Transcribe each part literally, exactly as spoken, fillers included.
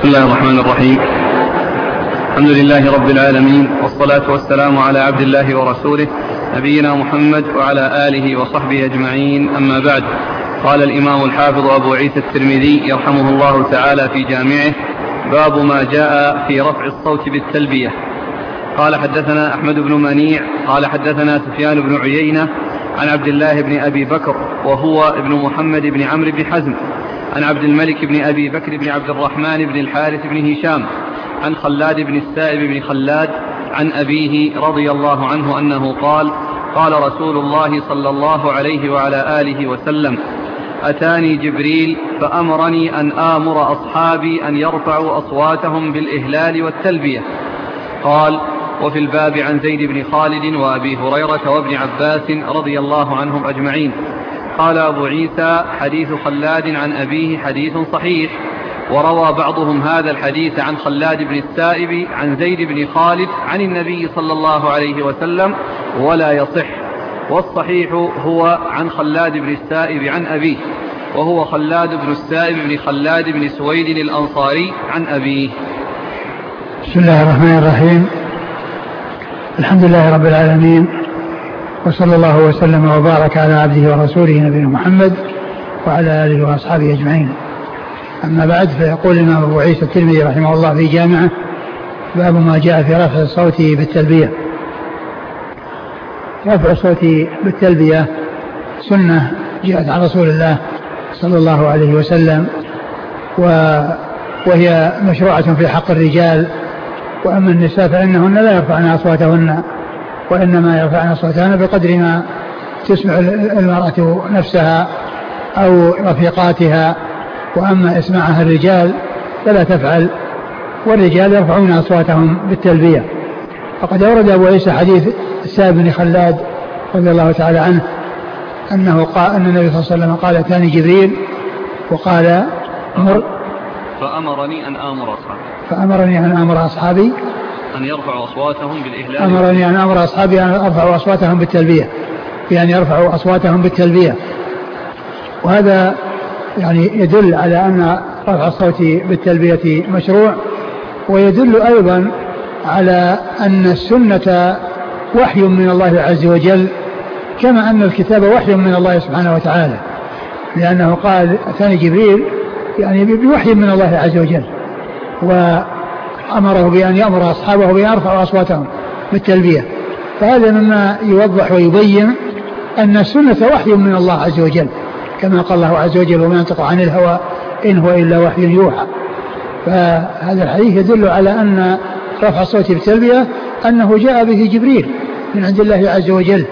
بسم الله الرحمن الرحيم. الحمد لله رب العالمين، والصلاة والسلام على عبد الله ورسوله نبينا محمد وعلى آله وصحبه أجمعين، أما بعد. قال الإمام الحافظ أبو عيسى الترمذي يرحمه الله تعالى في جامعه: باب ما جاء في رفع الصوت بالتلبية. قال حدثنا أحمد بن منيع قال حدثنا سفيان بن عيينة عن عبد الله بن أبي بكر وهو ابن محمد بن عمرو بن حزم عن عبد الملك بن أبي بكر بن عبد الرحمن بن الحارث بن هشام عن خلاد بن السائب بن خلاد عن أبيه رضي الله عنه أنه قال: قال رسول الله صلى الله عليه وعلى آله وسلم: أتاني جبريل فأمرني أن آمر أصحابي أن يرفعوا أصواتهم بالإهلال والتلبية. قال: وفي الباب عن زيد بن خالد وأبي هريرة وابن عباس رضي الله عنهم أجمعين. قال أبو عيسى: حديث خلاد عن أبيه حديث صحيح، وروى بعضهم هذا الحديث عن خلاد بن السائب عن زيد بن خالد عن النبي صلى الله عليه وسلم ولا يصح، والصحيح هو عن خلاد بن السائب عن أبيه، وهو خلاد بن السائب بن خلاد بن سويد الأنصاري عن أبيه. بسم الله الرحمن الرحيم. الحمد لله رب العالمين، وصلى الله وسلم وبارك على عبده ورسوله نبينا محمد وعلى آله وأصحابه أجمعين، أما بعد. فيقول الإمام أبو عيسى الترمذي رحمه الله في جامعه: باب ما جاء في رفع الصوت بالتلبية. رفع الصوت بالتلبية سنة جاءت عن رسول الله صلى الله عليه وسلم، وهي مشروعة في حق الرجال، وأما النساء فإنهن لا يرفعن أصواتهن، وإنما يرفعن أصواتهن بقدر ما تسمع المرأة نفسها أو رفيقاتها، وأما إسماعها الرجال فلا تفعل، والرجال يرفعون أصواتهم بالتلبية. فقد أورد أبو عيسى حديث السائب بن خلاد رضي الله تعالى عنه أنه قال أن النبي صلى الله عليه وسلم قال: أتاني جبريل وقال أمر فأمرني أن آمر أصحابي فأمرني أن آمر أصحابي أن يرفعوا أصواتهم بالإهلال أمرني أن آمر أصحابي أن يرفعوا أصواتهم بالتلبية، يعني يرفعوا أصواتهم بالتلبية. وهذا يعني يدل على أن رفع الصوت بالتلبية مشروع، ويدل أيضا على أن السنة وحي من الله عز وجل، كما أن الكتاب وحي من الله سبحانه وتعالى، لأنه قال: أتاني جبريل، يعني بوحي من الله عز وجل، وأمره بأن يأمر أصحابه بأن يرفعوا أصواتهم بالتلبية. فهذا مما يوضح ويبين أن السنة وحي من الله عز وجل، كما قال الله عز وجل: وما ينطق عن الهوى إن هو إلا وحي يوحى. فهذا الحديث يدل على أن رفع الصوت بالتلبية أنه جاء به جبريل من عند الله عز وجل،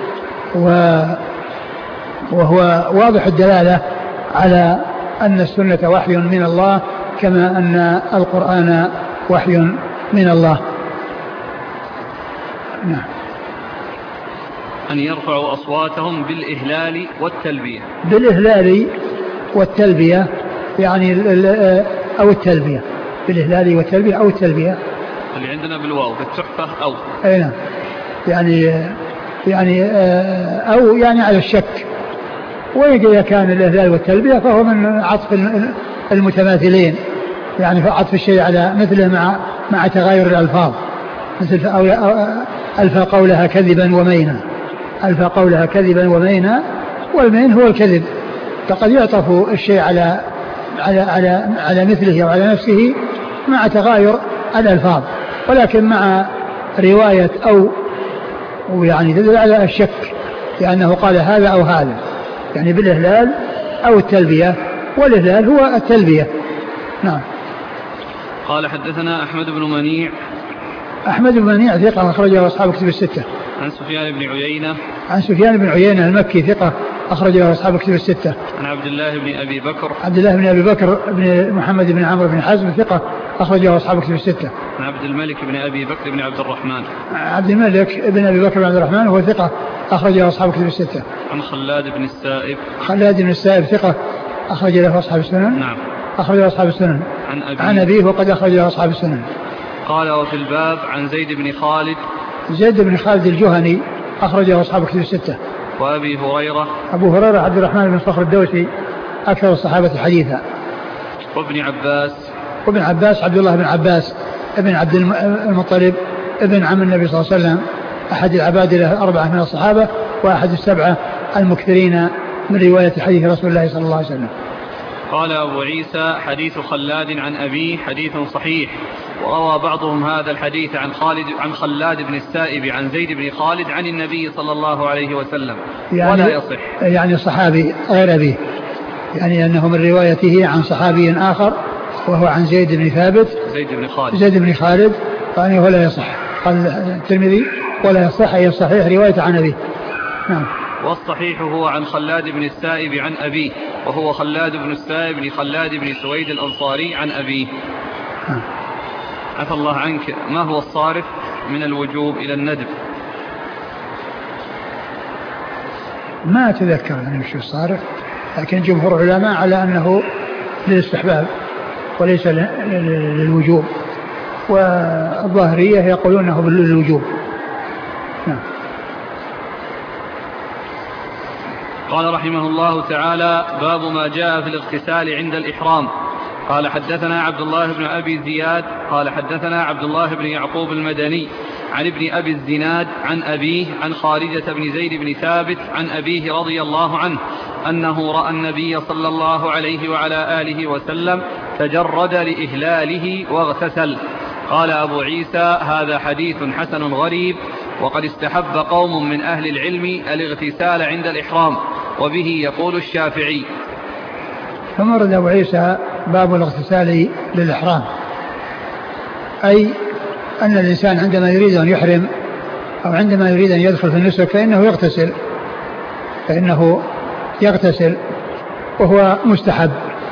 وهو واضح الدلالة على أن السنة وحي من الله، كما أن القرآن وحي من الله. نعم. أن يرفعوا أصواتهم بالإهلال والتلبية. بالإهلال والتلبية يعني أو التلبية، بالإهلال والتلبية أو التلبية اللي عندنا بالواو بالتحفة أو أي نعم، يعني يعني أو يعني على الشك. وإذا كان الإهلال والتلبية فهو من عطف المتماثلين، يعني عطف الشيء على مثله مع مع تغاير الألفاظ، مثل ألفى قولها كذبا ومينا، ألفى قولها كذبا ومينا، والمين هو الكذب. فقد يعطف الشيء على على على على مثله أو على نفسه مع تغاير الألفاظ، ولكن مع رواية أو، ويعني تدل على الشك، لأنه قال هذا أو هذا، يعني بالإهلال أو التلبية، والإهلال هو التلبية. نعم. قال حدثنا أحمد بن منيع. أحمد بن منيع ثقة أخرجه أصحاب كتب الستة. عن سفيان بن عيينة. عن سفيان بن عيينة المكي ثقة أخرجه أصحاب كتب الستة. عن عبد الله بن أبي بكر. عبد الله بن أبي بكر بن محمد بن عمرو بن حزم ثقة أخرجه أصحاب كتب الستة. عن عبد الملك بن أبي بكر بن عبد الرحمن. عبد الملك بن أبي بكر بن عبد الرحمن وهو ثقة أخرجه أصحاب كتب الستة. عن خلاد بن السائب. خلاد بن السائب ثقة أخرج له أصحاب السنن. نعم. أخرج له أصحاب السنن. عن أبيه. عن أبيه وقد أخرج له أصحاب السنن. قال: وفي الباب عن زيد بن خالد. زيد بن خالد الجهني أخرجه أصحاب كتب الستة. وأبي هريرة. أبو هريرة عبد الرحمن بن صخر الدوسي أكثر الصحابة حديثا. وابن عباس. وابن عباس عبد الله بن عباس ابن عبد المطلب ابن عم النبي صلى الله عليه وسلم، أحد العباد الأربعة من الصحابة وأحد السبعة المكثرين من رواية حديث رسول الله صلى الله عليه وسلم. قال أبو عيسى: حديث خلاد عن أبيه حديث صحيح، وروى بعضهم هذا الحديث عن خالد عن خلاد بن السائب عن زيد بن خالد عن النبي صلى الله عليه وسلم، يعني ولا يصح. يعني صحابي غير أبيه، يعني أنه من روايته عن صحابي آخر وهو عن زيد بن ثابت زيد بن خالد زيد بن خالد يعني ولا يصح. قال الترمذي: ولا يصح، أي الصحيح رواية عن أبيه. نعم. والصحيح هو عن خلاد بن السائب عن أبيه، وهو خلاد بن السائب بن خلاد بن سويد الأنصاري عن أبيه. نعم. عفى الله عنك، ما هو الصارف من الوجوب إلى الندب؟ ما أتذكر يعني وش الصارف، لكن جمهور العلماء على أنه للاستحباب وليس للوجوب، والظاهرية يقولون أنه للوجوب. نعم. قال رحمه الله تعالى: باب ما جاء في الاغتسال عند الإحرام. قال حدثنا عبد الله بن أبي زياد قال حدثنا عبد الله بن يعقوب المدني عن ابن أبي الزناد عن أبيه عن خارجة بن زيد بن ثابت عن أبيه رضي الله عنه أنه رأى النبي صلى الله عليه وعلى آله وسلم تجرد لإهلاله واغتسل. قال أبو عيسى: هذا حديث حسن غريب، وقد استحب قوم من أهل العلم الاغتسال عند الإحرام، وبه يقول الشافعي. ثم ورد أبو عيسى باب الاغتسال للإحرام، أي أن الإنسان عندما يريد أن يحرم أو عندما يريد أن يدخل في النسك فإنه يغتسل فإنه يغتسل وهو مستحب.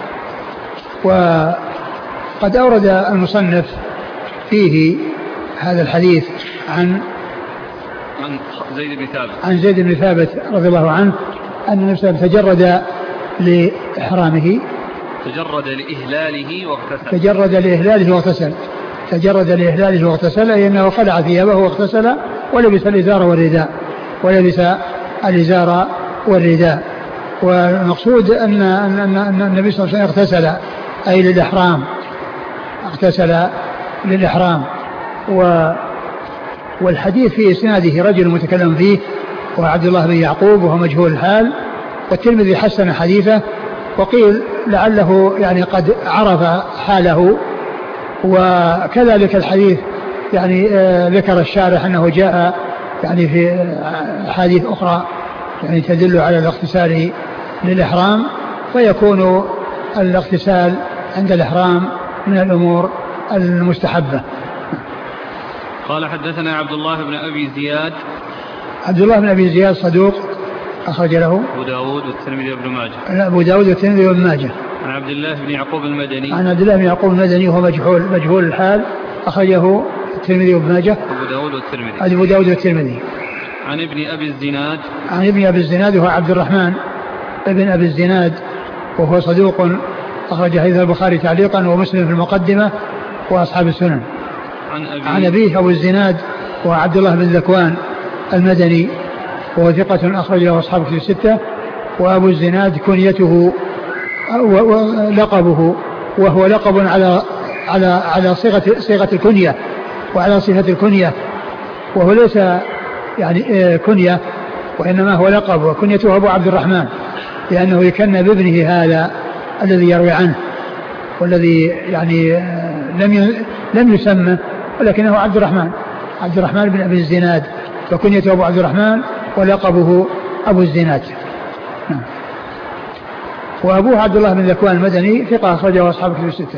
وقد أورد المصنف فيه هذا الحديث عن عن زيد بن ثابت عن زيد بن ثابت رضي الله عنه أن النبي صلى الله عليه وسلم تجرد لإحرامه تجرد لإهلاله واغتسل تجرد لإهلاله واغتسل تجرد لإهلاله واغتسل أي أنه خلع ثيابه واغتسل ولبس الإزار والرداء ولبس الإزار والرداء. والمقصود أن, أن, أن, أن النبي صلى الله عليه وسلم اغتسل أي للإحرام اغتسل للإحرام. و والحديث في إسناده رجل متكلم فيه وعبد الله بن يعقوب وهو مجهول الحال، والترمذي حسن حديثه وقيل لعله يعني قد عرف حاله. وكذلك الحديث يعني آه ذكر الشارح أنه جاء يعني في حديث أخرى يعني تدل على الاغتسال للإحرام، فيكون الاغتسال عند الإحرام من الأمور المستحبة. قال حدثنا عبد الله بن أبي زياد عبد الله بن أبي زياد صدوق أخرج له أبو داود والترمذي وابن ماجه أبو داود والترمذي وابن ماجه. عن عبد الله بن يعقوب المدني عن عبد الله بن يعقوب المدني وهو مجهول مجهول الحال أخرجه الترمذي وابن ماجه أبو داود والترمذي أبو داود والترمذي. عن ابن أبي الزناد عن ابن أبي الزناد وهو عبد الرحمن ابن أبي الزناد وهو صدوق أخرج حديث البخاري تعليقا ومسلم في المقدمة وأصحاب السنن. عن أبيه, عن أبيه أبو الزناد وعبد الله بن ذكوان المدني وهو ثقة أخرج له أصحاب في الستة. وأبو الزناد كنيته ولقبه وهو لقب على على على صيغة صيغة الكنية وعلى صفة الكنية، وهو ليس يعني كنية وإنما هو لقب، وكنيته أبو عبد الرحمن لأنه يكنى بابنه هذا الذي يروي عنه والذي يعني لم لم يسمى ولكنه عبد الرحمن عبد الرحمن بن أبي الزناد، وكنيته أبو عبد الرحمن ولقبه أبو الزناد. وأبوه عبد الله بن ذكوان المدني ثقة أخرجه أصحاب الكتب الستة.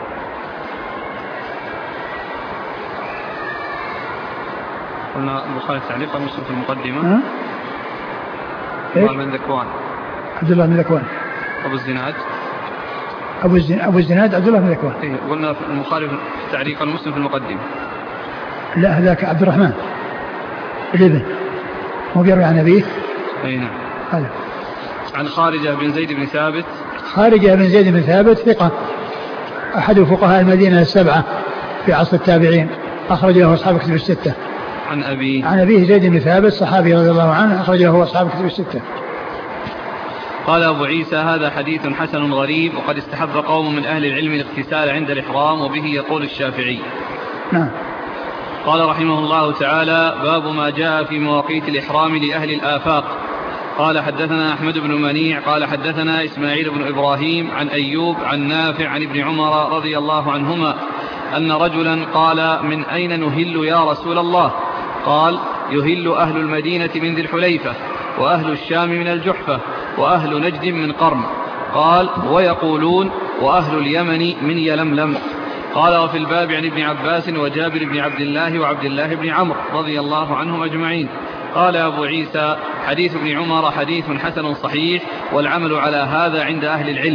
قلنا البخاري تعليقا مسلم في المقدمة. عبد الله بن ذكوان عبد الله بن ذكوان أبو الزناد أبو الزناد أبو الزناد عبد الله بن ذكوان. إيه قلنا البخاري تعليقا مسلم في المقدمة. لا هذاك عبد الرحمن الابن هو بيروي عن أبيه. أي نعم. هذا عن خارجة بن زيد بن ثابت خارجة بن زيد بن ثابت ثقة أحد فقهاء المدينة السبعة في عصر التابعين أخرج له أصحاب الكتب الستة. عن أبيه عن أبيه زيد بن ثابت صحابي رضي الله عنه أخرج له أصحاب الكتب الستة. قال أبو عيسى هذا حديث حسن غريب وقد استحب قوم من أهل العلم الاغتسال عند الإحرام وبه يقول الشافعي. نعم. قال رحمه الله تعالى باب ما جاء في مواقيت الإحرام لأهل الآفاق. قال حدثنا أحمد بن منيع قال حدثنا إسماعيل بن إبراهيم عن أيوب عن نافع عن ابن عمر رضي الله عنهما أن رجلا قال من أين نهل يا رسول الله؟ قال يهل أهل المدينة من ذي الحليفة وأهل الشام من الجحفة وأهل نجد من قرن. قال ويقولون وأهل اليمن من يلملم. قال وفي الباب عن ابن عباس وجابر بن عبد الله وعبد الله بن عمرو رضي الله عنهم أجمعين. قال أبو عيسى حديث ابن عمر حديث حسن صحيح والعمل على هذا عند أهل العلم.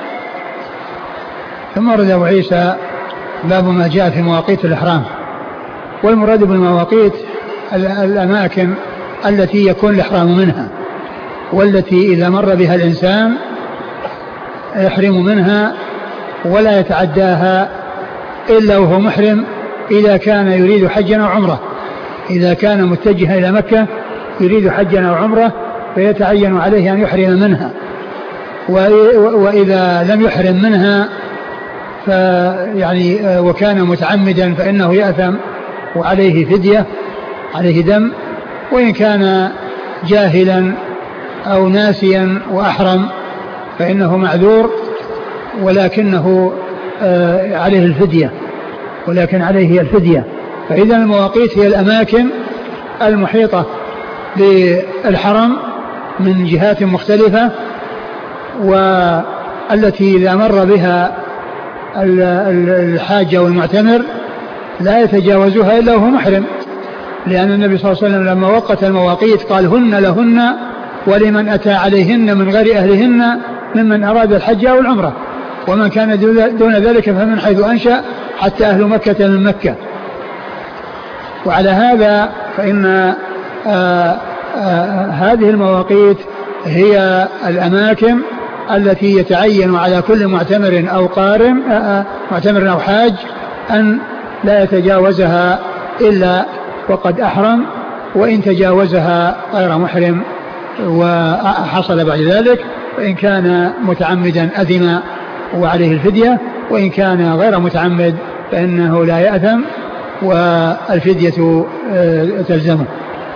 ثم ورد أبو عيسى باب ما جاء في مواقيت الإحرام. والمراد بالمواقيت الأماكن التي يكون الإحرام منها والتي إذا مر بها الإنسان يحرم منها ولا يتعداها إلا وهو محرم إذا كان يريد حجا أو عمره. إذا كان متجها إلى مكة يريد حجا أو عمره فيتعين عليه أن يحرم منها، وإذا لم يحرم منها فيعني وكان متعمدا فإنه يأثم وعليه فدية، عليه دم. وإن كان جاهلا أو ناسيا وأحرم فإنه معذور ولكنه عليه الفدية، ولكن عليه الفدية. فإذا المواقيت هي الأماكن المحيطة بالحرم من جهات مختلفة، والتي إذا مر بها الحاج والمعتمر لا يتجاوزها إلا وهو محرم، لأن النبي صلى الله عليه وسلم لما وقت المواقيت قال هن لهن ولمن أتى عليهن من غير أهلهن ممن أراد الحج أو العمرة، ومن كان دون ذلك فمن حيث أنشأ حتى أهل مكة من مكة. وعلى هذا فإن آآ آآ هذه المواقيت هي الأماكن التي يتعين على كل معتمر أو قارن معتمر أو حاج أن لا يتجاوزها إلا وقد أحرم، وإن تجاوزها غير محرم وحصل بعد ذلك فإن كان متعمدا أثم وعليه الفدية، وإن كان غير متعمد فإنه لا يأثم والفدية تلزمه.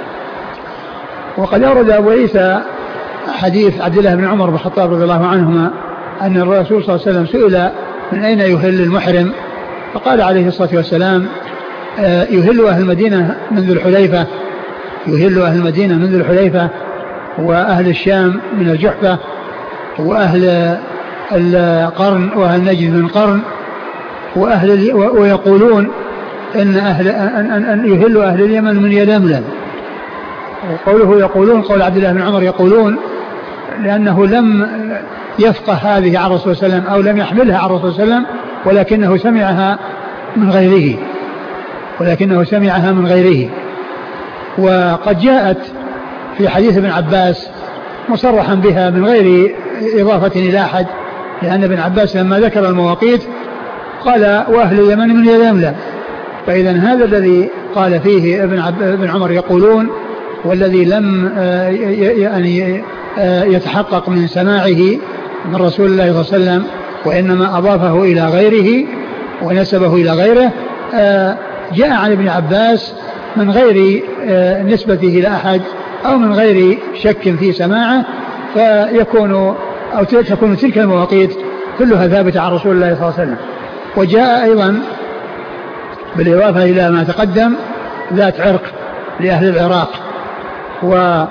وقد أورد أبو عيسى حديث عبد الله بن عمر بن الخطاب رضي الله عنهما أن الرسول صلى الله عليه وسلم سئل من أين يهل المحرم، فقال عليه الصلاة والسلام يهل أهل المدينة من ذي الحليفة، يهل أهل المدينة من ذي الحليفة وأهل الشام من الجحفة وأهل القرن وأهل نجد من قرن وأهل ويقولون إن أهل أن أن يهل أهل اليمن من يلملم. وقوله يقولون قول عبد الله بن عمر يقولون لأنه لم يفقه هذه عن الرسول صلى الله عليه وسلم أو لم يحملها عن الرسول صلى الله عليه وسلم، ولكنه سمعها من غيره ولكنه سمعها من غيره. وقد جاءت في حديث ابن عباس مصرحا بها من غير إضافة إلى أحد، لأن ابن عباس لما ذكر المواقيت قال وأهل اليمن من يلملم، فإذا هذا الذي قال فيه ابن, ابن عمر يقولون والذي لم يعني يتحقق من سماعه من رسول الله صلى الله عليه وسلم وإنما أضافه إلى غيره ونسبه إلى غيره جاء عن ابن عباس من غير نسبته إلى أحد أو من غير شك في سماعه، فيكون أو تكون تلك المواقيت كلها ثابتة عن رسول الله صلى الله عليه وسلم. وجاء أيضا بالإضافة إلى ما تقدم ذات عرق لأهل العراق، و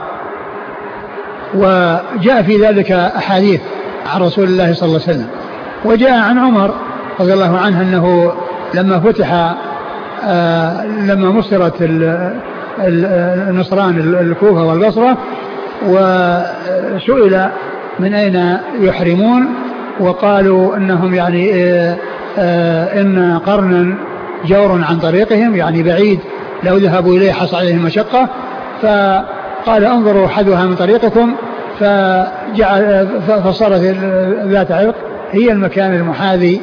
وجاء في ذلك أحاديث عن رسول الله صلى الله عليه وسلم. وجاء عن عمر رضي الله عنه أنه لما فتح آه لما مصرت النصران الكوفة والبصرة وسئل من أين يحرمون وقالوا أنهم يعني آه آه إن قرنا جور عن طريقهم يعني بعيد لو ذهبوا إليه حصل عليهم مشقة، فقال انظروا حذوها من طريقكم، فجعل فصارت ذات عرق هي المكان المحاذي.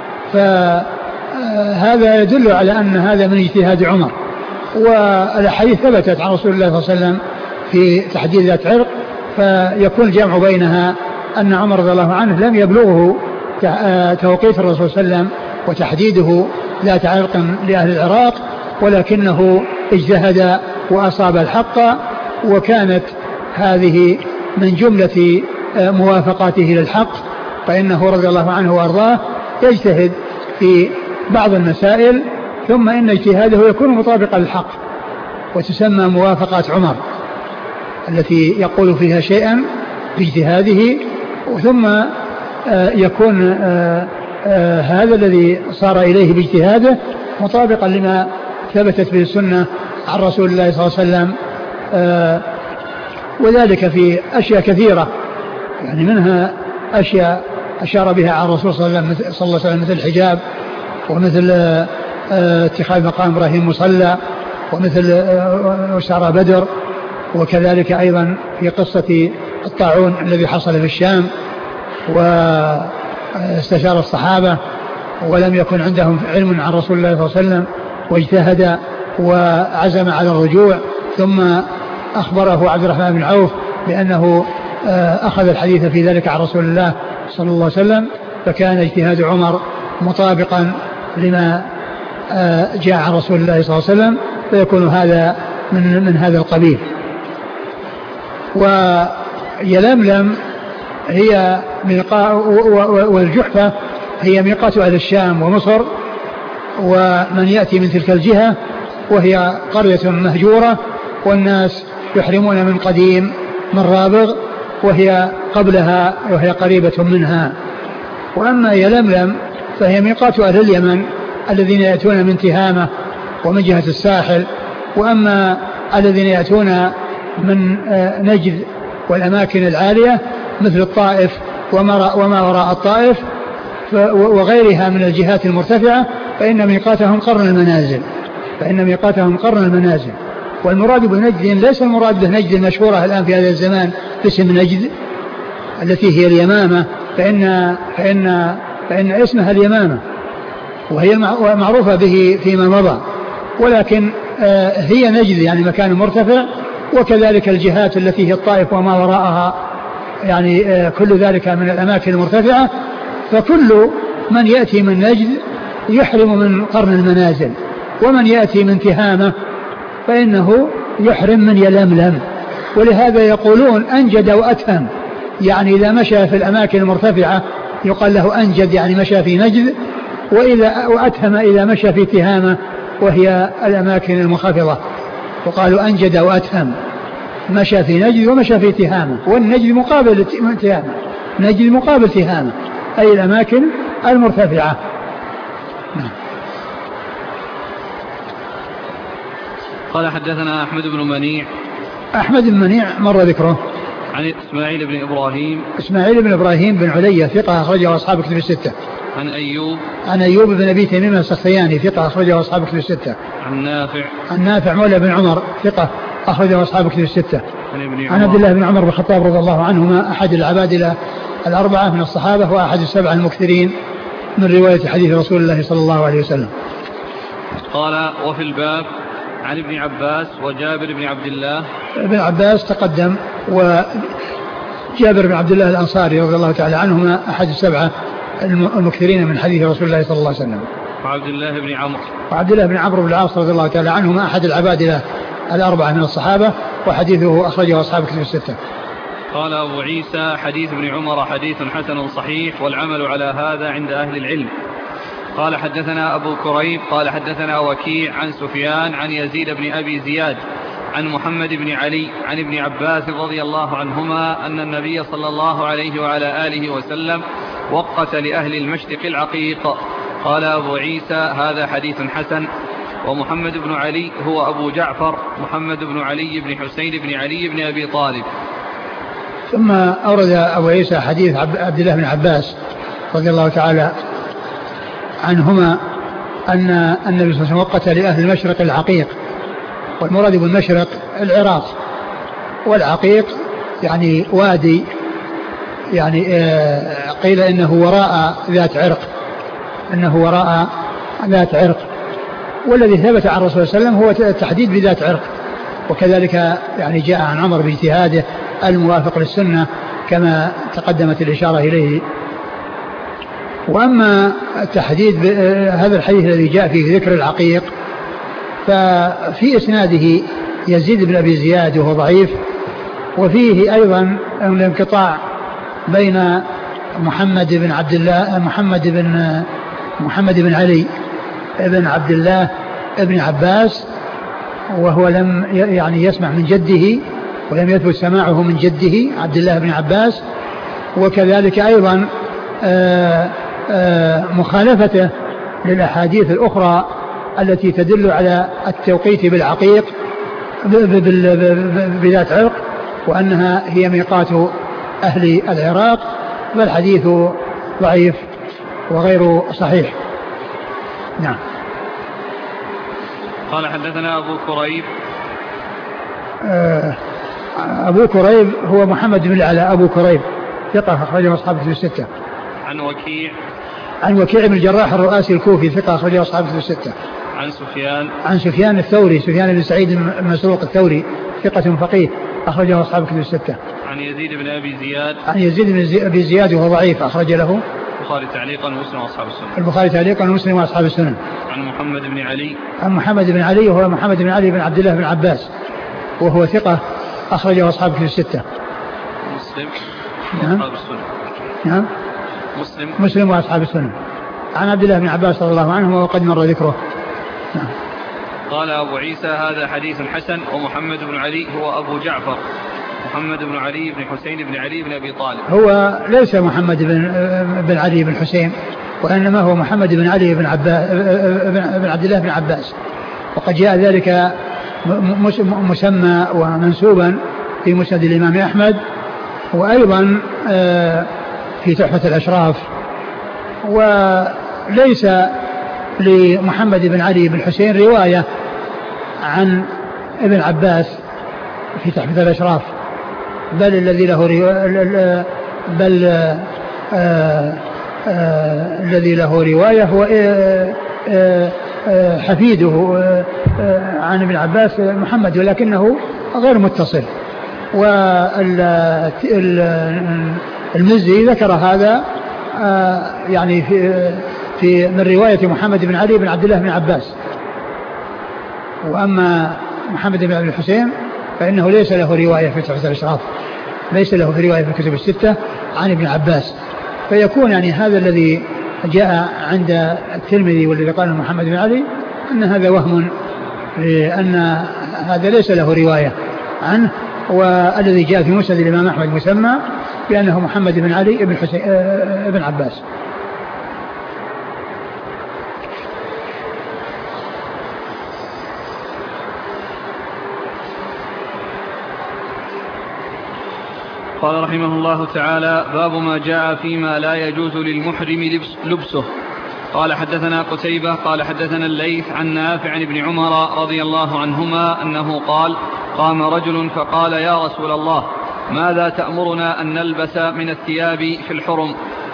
فهذا يدل على أن هذا من اجتهاد عمر، والأحاديث ثبتت عن رسول الله صلى الله عليه وسلم في تحديد ذات عرق، فيكون الجمع بينها أن عمر رضي الله عنه لم يبلغه توقيت الرسول صلى الله عليه وسلم وتحديده ذات عرق لأهل العراق، ولكنه اجتهد وأصاب الحق، وكانت هذه من جملة موافقاته للحق، فإنه رضي الله عنه وأرضاه يجتهد في بعض المسائل ثم إن اجتهاده يكون مطابقا للحق، وتسمى موافقات عمر التي يقول فيها شيئا باجتهاده ثم يكون هذا الذي صار إليه باجتهاده مطابقا لما ثبتت به السنة عن رسول الله صلى الله عليه وسلم، وذلك في أشياء كثيرة، يعني منها أشياء أشار بها عن الرسول صلى الله عليه وسلم مثل الحجاب، ومثل اتخاذ مقام إبراهيم مصلى، ومثل أسرى بدر، وكذلك أيضا في قصة الطاعون الذي حصل في الشام واستشار الصحابة ولم يكن عندهم علم عن رسول الله صلى الله عليه وسلم واجتهد وعزم على الرجوع، ثم أخبره عبد الرحمن بن عوف بأنه أخذ الحديث في ذلك عن رسول الله صلى الله عليه وسلم، فكان اجتهاد عمر مطابقا لما جاء عن رسول الله صلى الله عليه وسلم، فيكون هذا من, من هذا القبيل. ويلملم هي ميقات، والجحفة هي ميقات أهل الشام ومصر، ومن يأتي من تلك الجهة وهي قرية مهجورة، والناس يحرمون من قديم من رابغ، وهي قبلها وهي قريبة منها. وأما يلملم فهي ميقات أهل اليمن الذين يأتون من تهامة ومن جهة الساحل، وأما الذين يأتون من نجد والأماكن العالية مثل الطائف وما وراء الطائف وغيرها من الجهات المرتفعة فإن ميقاتهم قرن المنازل فإن ميقاتهم قرن المنازل. والمراد بنجد ليس المراد بنجد المشهورة الآن في هذا الزمان باسم نجد التي هي اليمامة، فإن, فإن, فإن اسمها اليمامة وهي معروفة به فيما مضى، ولكن هي نجد يعني مكان مرتفع، وكذلك الجهات التي هي الطائف وما وراءها، يعني كل ذلك من الأماكن المرتفعة. فكل من يأتي من نجد يحرم من قرن المنازل، ومن يأتي من تهامة فإنه يحرم من يلملم. ولهذا يقولون أنجد وأتهم، يعني إذا مشى في الأماكن المرتفعة يقال له أنجد يعني مشى في نجد، وإذا وأتهم إذا مشى في تهامة وهي الأماكن المنخفضة، وقالوا أنجد وأتهم، مشى في نجد ومشى في تهامة، والنجد مقابل تهامة، نجد مقابل تهامة أي الأماكن المرتفعة. قال حدثنا أحمد بن منيع. أحمد بن منيع مر ذكره. عن إسماعيل بن إبراهيم. إسماعيل بن إبراهيم بن علية ثقة أخرجه أصحاب كتب الستة. عن أيوب. عن أيوب بن أبي تميم السختياني ثقة أخرجه أصحاب كتب الستة. عن نافع. عن نافع مولى بن عمر ثقة أخرجه أصحاب كتب الستة. عن ابن عمر. عن عبد الله بن عمر بن الخطاب رضي الله عنهما أحد العبادلة الأربعة من الصحابة وأحد السبعة المكثرين من رواية حديث رسول الله صلى الله عليه وسلم. قال وفي الباب عن ابن عباس وجابر بن عبد الله. ابن عباس تقدم، وجابر بن عبد الله الأنصاري رضي الله تعالى عنهما أحد السبعة المكثرين من حديث رسول الله صلى الله عليه وسلم. وعبد الله بن عمرو. وعبد الله بن عمرو بن العاص رضي الله تعالى عنهما أحد العبادلة الأربعة من الصحابة، وحديثه أخرجه أصحاب كتب الستة. قال أبو عيسى حديث ابن عمر حديث حسن صحيح، والعمل على هذا عند أهل العلم. قال حدثنا أبو كريب قال حدثنا وكيع عن سفيان عن يزيد بن أبي زياد عن محمد بن علي عن ابن عباس رضي الله عنهما أن النبي صلى الله عليه وعلى آله وسلم وقت لأهل المشرق العقيق. قال أبو عيسى هذا حديث حسن. ومحمد بن علي هو أبو جعفر محمد بن علي بن حسين بن علي بن أبي طالب. ثم أورد أبو عيسى حديث عبد الله بن عباس رضي الله تعالى عنهما أن النبي صلى الله عليه وسلم وقت لأهل المشرق العقيق، والمراد بالمشرق العراق، والعقيق يعني وادي، يعني قيل إنه وراء ذات عرق، إنه وراء ذات عرق، والذي ثبت عن الرسول صلى الله عليه وسلم هو التحديد بذات عرق، وكذلك يعني جاء عن عمر باجتهاده الموافق للسنة كما تقدمت الإشارة إليه. وأما التحديد هذا الحديث الذي جاء فيه ذكر العقيق ففي إسناده يزيد بن أبي زياد وهو ضعيف، وفيه أيضا الانقطاع بين محمد بن عبد الله محمد بن محمد بن علي بن عبد الله ابن عباس، وهو لم يعني يسمع من جده ولم يثبت سماعه من جده عبد الله بن عباس. وكذلك أيضا آآ آآ مخالفته للأحاديث الأخرى التي تدل على التوقيت بالعقيق بذات عرق وأنها هي ميقات أهل العراق، فالحديث ضعيف وغير صحيح. نعم. قال حدثنا أبو كريب. أبو كريب هو محمد بن العلاء أبو كريب ثقة أخرجه أصحاب الكتب الستة. عن وكيع. عن وكيع بن الجراح الرؤاسي الكوفي ثقة أخرجه أصحاب الكتب الستة. عن سفيان. عن سفيان الثوري سفيان بن سعيد المسروق الثوري ثقة فقيه أخرجه أصحاب الكتب الستة. عن يزيد بن أبي زياد. عن يزيد بن أبي زياد وهو ضعيف أخرج له البخاري تعليقا ومسلم وأصحاب السنن. البخاري تعليقا ومسلم وأصحاب السنن. عن محمد بن علي. عن محمد بن علي وهو محمد بن علي بن عبد الله بن عباس وهو ثقة أخرجه أصحاب الكتب الستة. مسلم نعم. وأصحاب السنن. نعم. مسلم. مسلم وأصحاب السنن. عن عبد الله بن عباس رضي الله عنه وقد مر ذكره. نعم. قال أبو عيسى هذا حديث حسن. ومحمد بن علي هو أبو جعفر محمد بن علي بن حسين بن علي بن أبي طالب. هو ليس محمد بن بن علي بن حسين وإنما هو محمد بن علي بن عباس بن عبد الله بن عباس، وقد جاء ذلك مسمى ومنسوبا في مسند الإمام أحمد وأيضا في تحفة الأشراف. وليس لمحمد بن علي بن حسين رواية عن ابن عباس في تحفة الأشراف، بل الذي له رواية بل آآ آآ الذي له رواية هو آآ آآ حفيده عن ابن عباس محمد ولكنه غير متصل. والمزي ذكر هذا يعني في في من رواية محمد بن علي بن عبد الله بن عباس. وأما محمد بن أبي الحسين فإنه ليس له رواية في تحفة الأشراف، ليس له في رواية في الكتب الستة عن ابن عباس. فيكون يعني هذا الذي جاء عند الترمذي والذي قال محمد بن علي أن هذا وهم، لأن هذا ليس له رواية عنه. والذي جاء في مسند الإمام أحمد مسمى بأنه محمد بن علي بن حسين بن عباس. قال رحمه الله تعالى: باب ما جاء فيما لا يجوز للمحرم لبس لبسه. قال حدثنا قتيبة قال حدثنا الليث عن نافع عن ابن عمر رضي الله عنهما أنه قال: قام رجل فقال: يا رسول الله، ماذا تأمرنا أن نلبس من الثياب في الحرم؟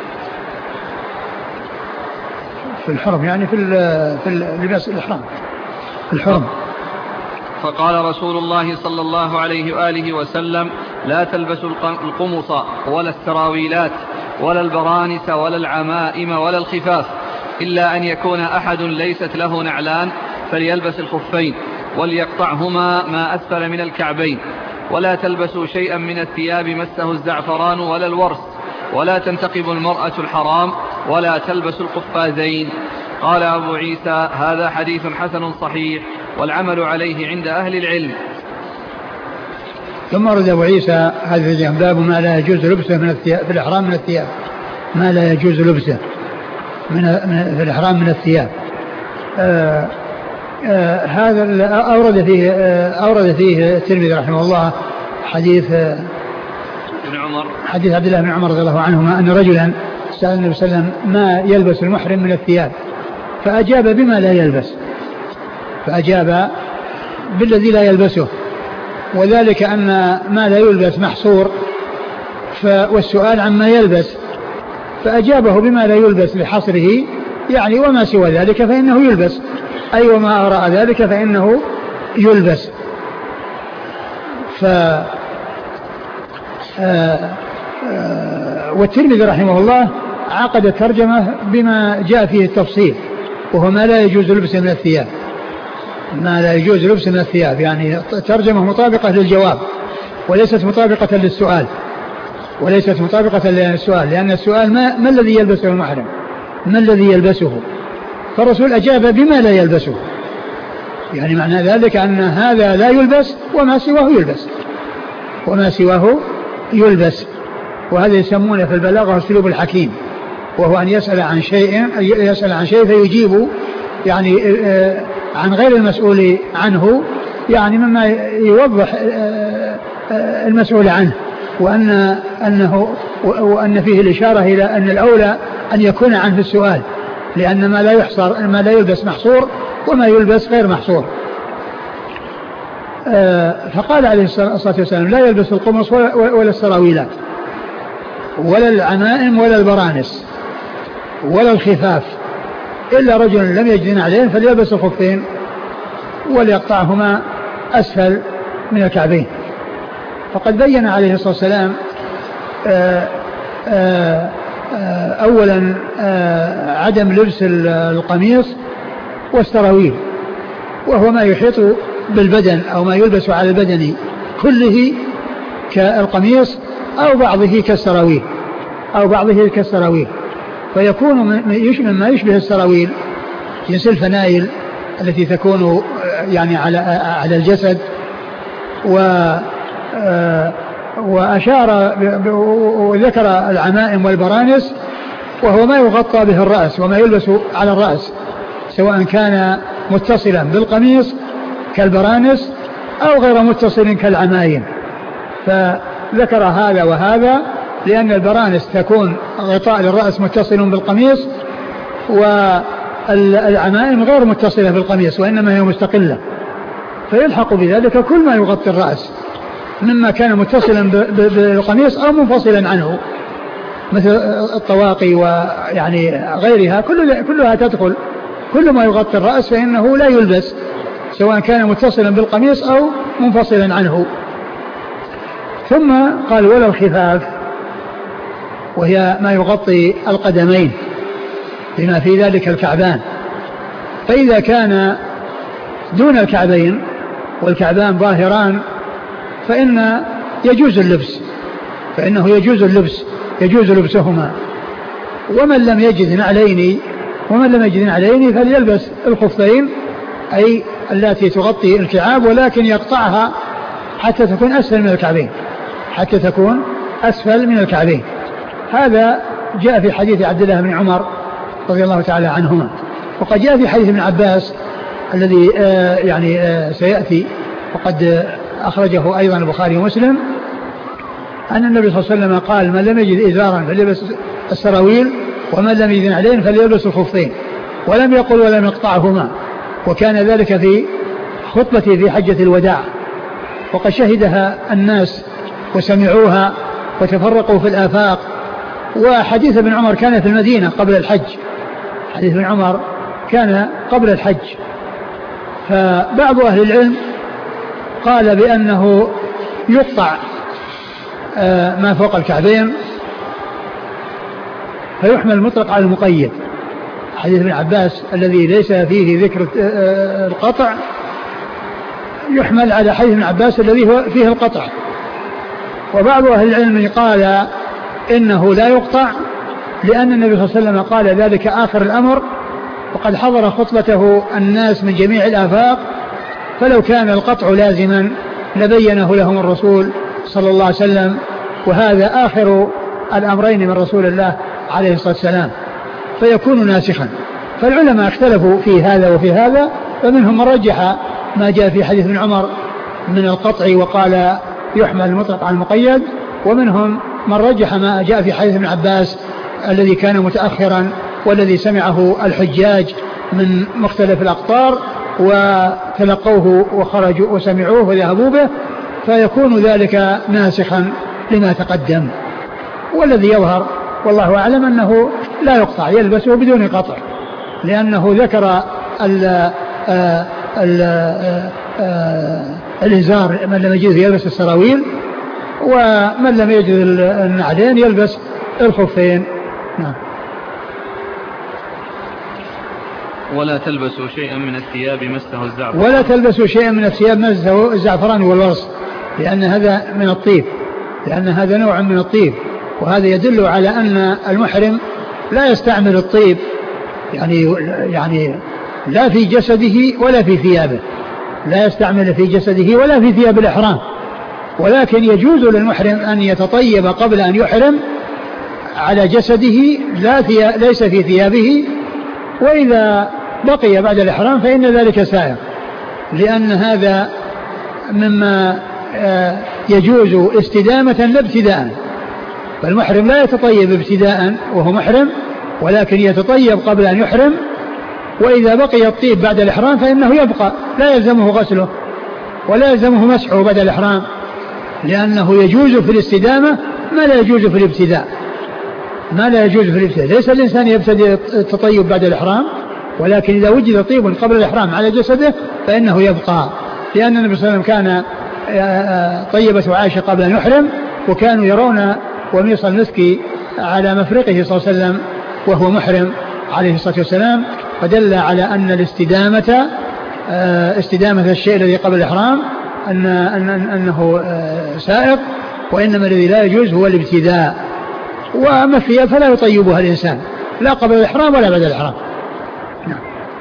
في الحرم يعني في في اللباس الإحرام في الحرم. فقال رسول الله صلى الله عليه وآله وسلم: لا تلبسوا القمص ولا السراويلات ولا البرانس ولا العمائم ولا الخفاف، إلا أن يكون أحد ليست له نعلان فليلبس الخفين وليقطعهما ما أسفل من الكعبين، ولا تلبسوا شيئا من الثياب مسه الزعفران ولا الورس، ولا تنتقب المرأة الحرام، ولا تلبسوا القفازين. قال أبو عيسى: هذا حديث حسن صحيح والعمل عليه عند أهل العلم. ثم ورد أبو عيسى هذا باب ما لا يجوز لبسه من الثياب في الإحرام من الثياب، ما لا يجوز لبسه من في الإحرام من الثياب. آآ آآ هذا أورد فيه أورد فيه الترمذي رحمه الله حديث ابن عمر حديث عبد الله بن عمر رضي الله عنهما أن رجلا سأل النبي صلى الله عليه وسلم ما يلبس المحرم من الثياب، فأجاب بما لا يلبس، فأجاب بالذي لا يلبسه، وذلك أن ما لا يلبس محصور والسؤال عما يلبس، فأجابه بما لا يلبس لحصره، يعني وما سوى ذلك فإنه يلبس، أي وما وراء ذلك فإنه يلبس. ف آآ آآ والترمذي رحمه الله عقد الترجمة بما جاء فيه التفصيل، وهو ما لا يجوز لبسه من الثياب، ما لا يجوز لبسه من الثياب، يعني ترجمة مطابقة للجواب وليست مطابقة للسؤال، وليست مطابقة للسؤال، لأن السؤال ما, ما الذي يلبسه المحرم، ما الذي يلبسه، فالرسول أجاب بما لا يلبسه، يعني معنى ذلك أن هذا لا يلبس وما سواه يلبس، وما سواه يلبس. وهذا يسمونه في البلاغة اسلوب الحكيم، وهو أن يسأل عن شيء يسأل عن شيء فيجيب يعني عن غير المسؤول عنه، يعني مما يوضح المسؤول عنه، وأن أنه وأن فيه الإشارة إلى أن الأولى أن يكون عنه السؤال، لأن ما لا يحصر ما لا يلبس محصور وما يلبس غير محصور. فقال عليه الصلاة والسلام لا يلبس القمص ولا السراويلات ولا العمائم ولا البرانس ولا الخفاف إلا رجل لم يجد عليهم فليلبس الخفين وليقطعهما أسفل من الكعبين. فقد بين عليه الصلاة والسلام آآ آآ أولا آآ عدم لبس القميص والسراويل، وهو ما يحيط بالبدن أو ما يلبس على البدن كله كالقميص أو بعضه كالسراويل أو بعضه كالسراويل، فيكون مما يشبه السراويل جنس الفنايل التي تكون يعني على على الجسد. و وأشار وذكر العمائم والبرانس، وهو ما يغطى به الرأس وما يلبس على الرأس، سواء كان متصلا بالقميص كالبرانس أو غير متصل كالعمائم. فذكر هذا وهذا لأن البرانس تكون غطاء للرأس متصل بالقميص، والعمائم غير متصلة بالقميص وإنما هي مستقلة، فيلحق بذلك كل ما يغطي الرأس مما كان متصلا بالقميص أو منفصلا عنه، مثل الطواقي ويعني غيرها كلها تدخل، كل ما يغطي الرأس فإنه لا يلبس سواء كان متصلا بالقميص أو منفصلا عنه. ثم قال ولا الخفاف، وهي ما يغطي القدمين بما في ذلك الكعبان، فإذا كان دون الكعبين والكعبان ظاهران فإن يجوز اللبس، فإنه يجوز اللبس يجوز لبسهما. ومن لم يجد نعلين ومن لم يجد نعلين فليلبس الخفين، أي التي تغطي الكعاب ولكن يقطعها حتى تكون أسفل من الكعبين، حتى تكون أسفل من الكعبين. هذا جاء في حديث عبد الله بن عمر رضي الله تعالى عنهما، وقد جاء في حديث ابن عباس الذي آه يعني آه سيأتي، وقد أخرجه أيضا البخاري ومسلم، أن النبي صلى الله عليه وسلم قال من لم يجد إزارا فليلبس السراويل ومن لم يجد عليه فليلبس الخفين، ولم يقل ولم يقطعهما. وكان ذلك في خطبته في حجة الوداع، وقد شهدها الناس وسمعوها وتفرقوا في الآفاق. وحديث ابن عمر كان في المدينة قبل الحج، حديث ابن عمر كان قبل الحج. فبعض أهل العلم قال بأنه يقطع ما فوق الكعبين فيحمل المطلق على المقيد، حديث ابن عباس الذي ليس فيه ذكر القطع يحمل على حديث ابن عباس الذي هو فيه القطع. وبعض أهل العلم قال إنه لا يقطع، لأن النبي صلى الله عليه وسلم قال ذلك آخر الأمر، وقد حضر خطبته الناس من جميع الآفاق، فلو كان القطع لازما لبينه لهم الرسول صلى الله عليه وسلم، وهذا آخر الأمرين من رسول الله عليه الصلاة والسلام، فيكون ناسخا. فالعلماء اختلفوا في هذا وفي هذا، فمنهم من رجح ما جاء في حديث ابن عمر من القطع وقال يحمل المطلق على المقيد، ومنهم من رجح ما جاء في حديث ابن عباس الذي كان متأخرا والذي سمعه الحجاج من مختلف الأقطار وتلقوه وخرجوا وسمعوه وذهبوا به، فيكون ذلك ناسخا لما تقدم. والذي يظهر والله أعلم أنه لا يقطع، يلبسه بدون قطع، لأنه ذكر ال ال الإزار من لم يجد يلبس السراويل، ومن لم يجد النعلين يلبس الخفين. نعم. ولا تلبسوا شيئا من الثياب مسه الزعفران ولا تلبسوا شيئا من الثياب مسه الزعفران والورص، لأن هذا من الطيب، لأن هذا نوع من الطيب، وهذا يدل على أن المحرم لا يستعمل الطيب يعني يعني لا في جسده ولا في ثيابه، لا يستعمل في جسده ولا في ثياب الإحرام، ولكن يجوز للمحرم أن يتطيب قبل أن يحرم على جسده لا ليس في ثيابه، وإذا بقي بعد الإحرام فإن ذلك سائغ، لأن هذا مما يجوز استدامة لا ابتداء. فالمحرم لا يتطيب ابتداء وهو محرم، ولكن يتطيب قبل أن يحرم، وإذا بقي الطيب بعد الإحرام فإنه يبقى، لا يلزمه غسله ولا يلزمه مسحه بعد الإحرام، لأنه يجوز في الاستدامة ما لا يجوز في الابتداء، ما لا يجوز في الابتداء. ليس الإنسان يبتدئ التطيب بعد الإحرام، ولكن إذا وجد طيب قبل الإحرام على جسده فإنه يبقى، لأن النبي صلى الله عليه وسلم كان طيبة عائشة قبل أن يحرم، وكانوا يرون وميص المسك على مفرقه صلى الله عليه وسلم وهو محرم عليه الصلاة والسلام، فدل على أن الاستدامة استدامة الشيء الذي قبل الإحرام أن أنه سائق، وإنما الذي لا يجوز هو الابتداء. وأما الثياب فلا يطيبها الإنسان لا قبل الإحرام ولا بعد الإحرام. نعم.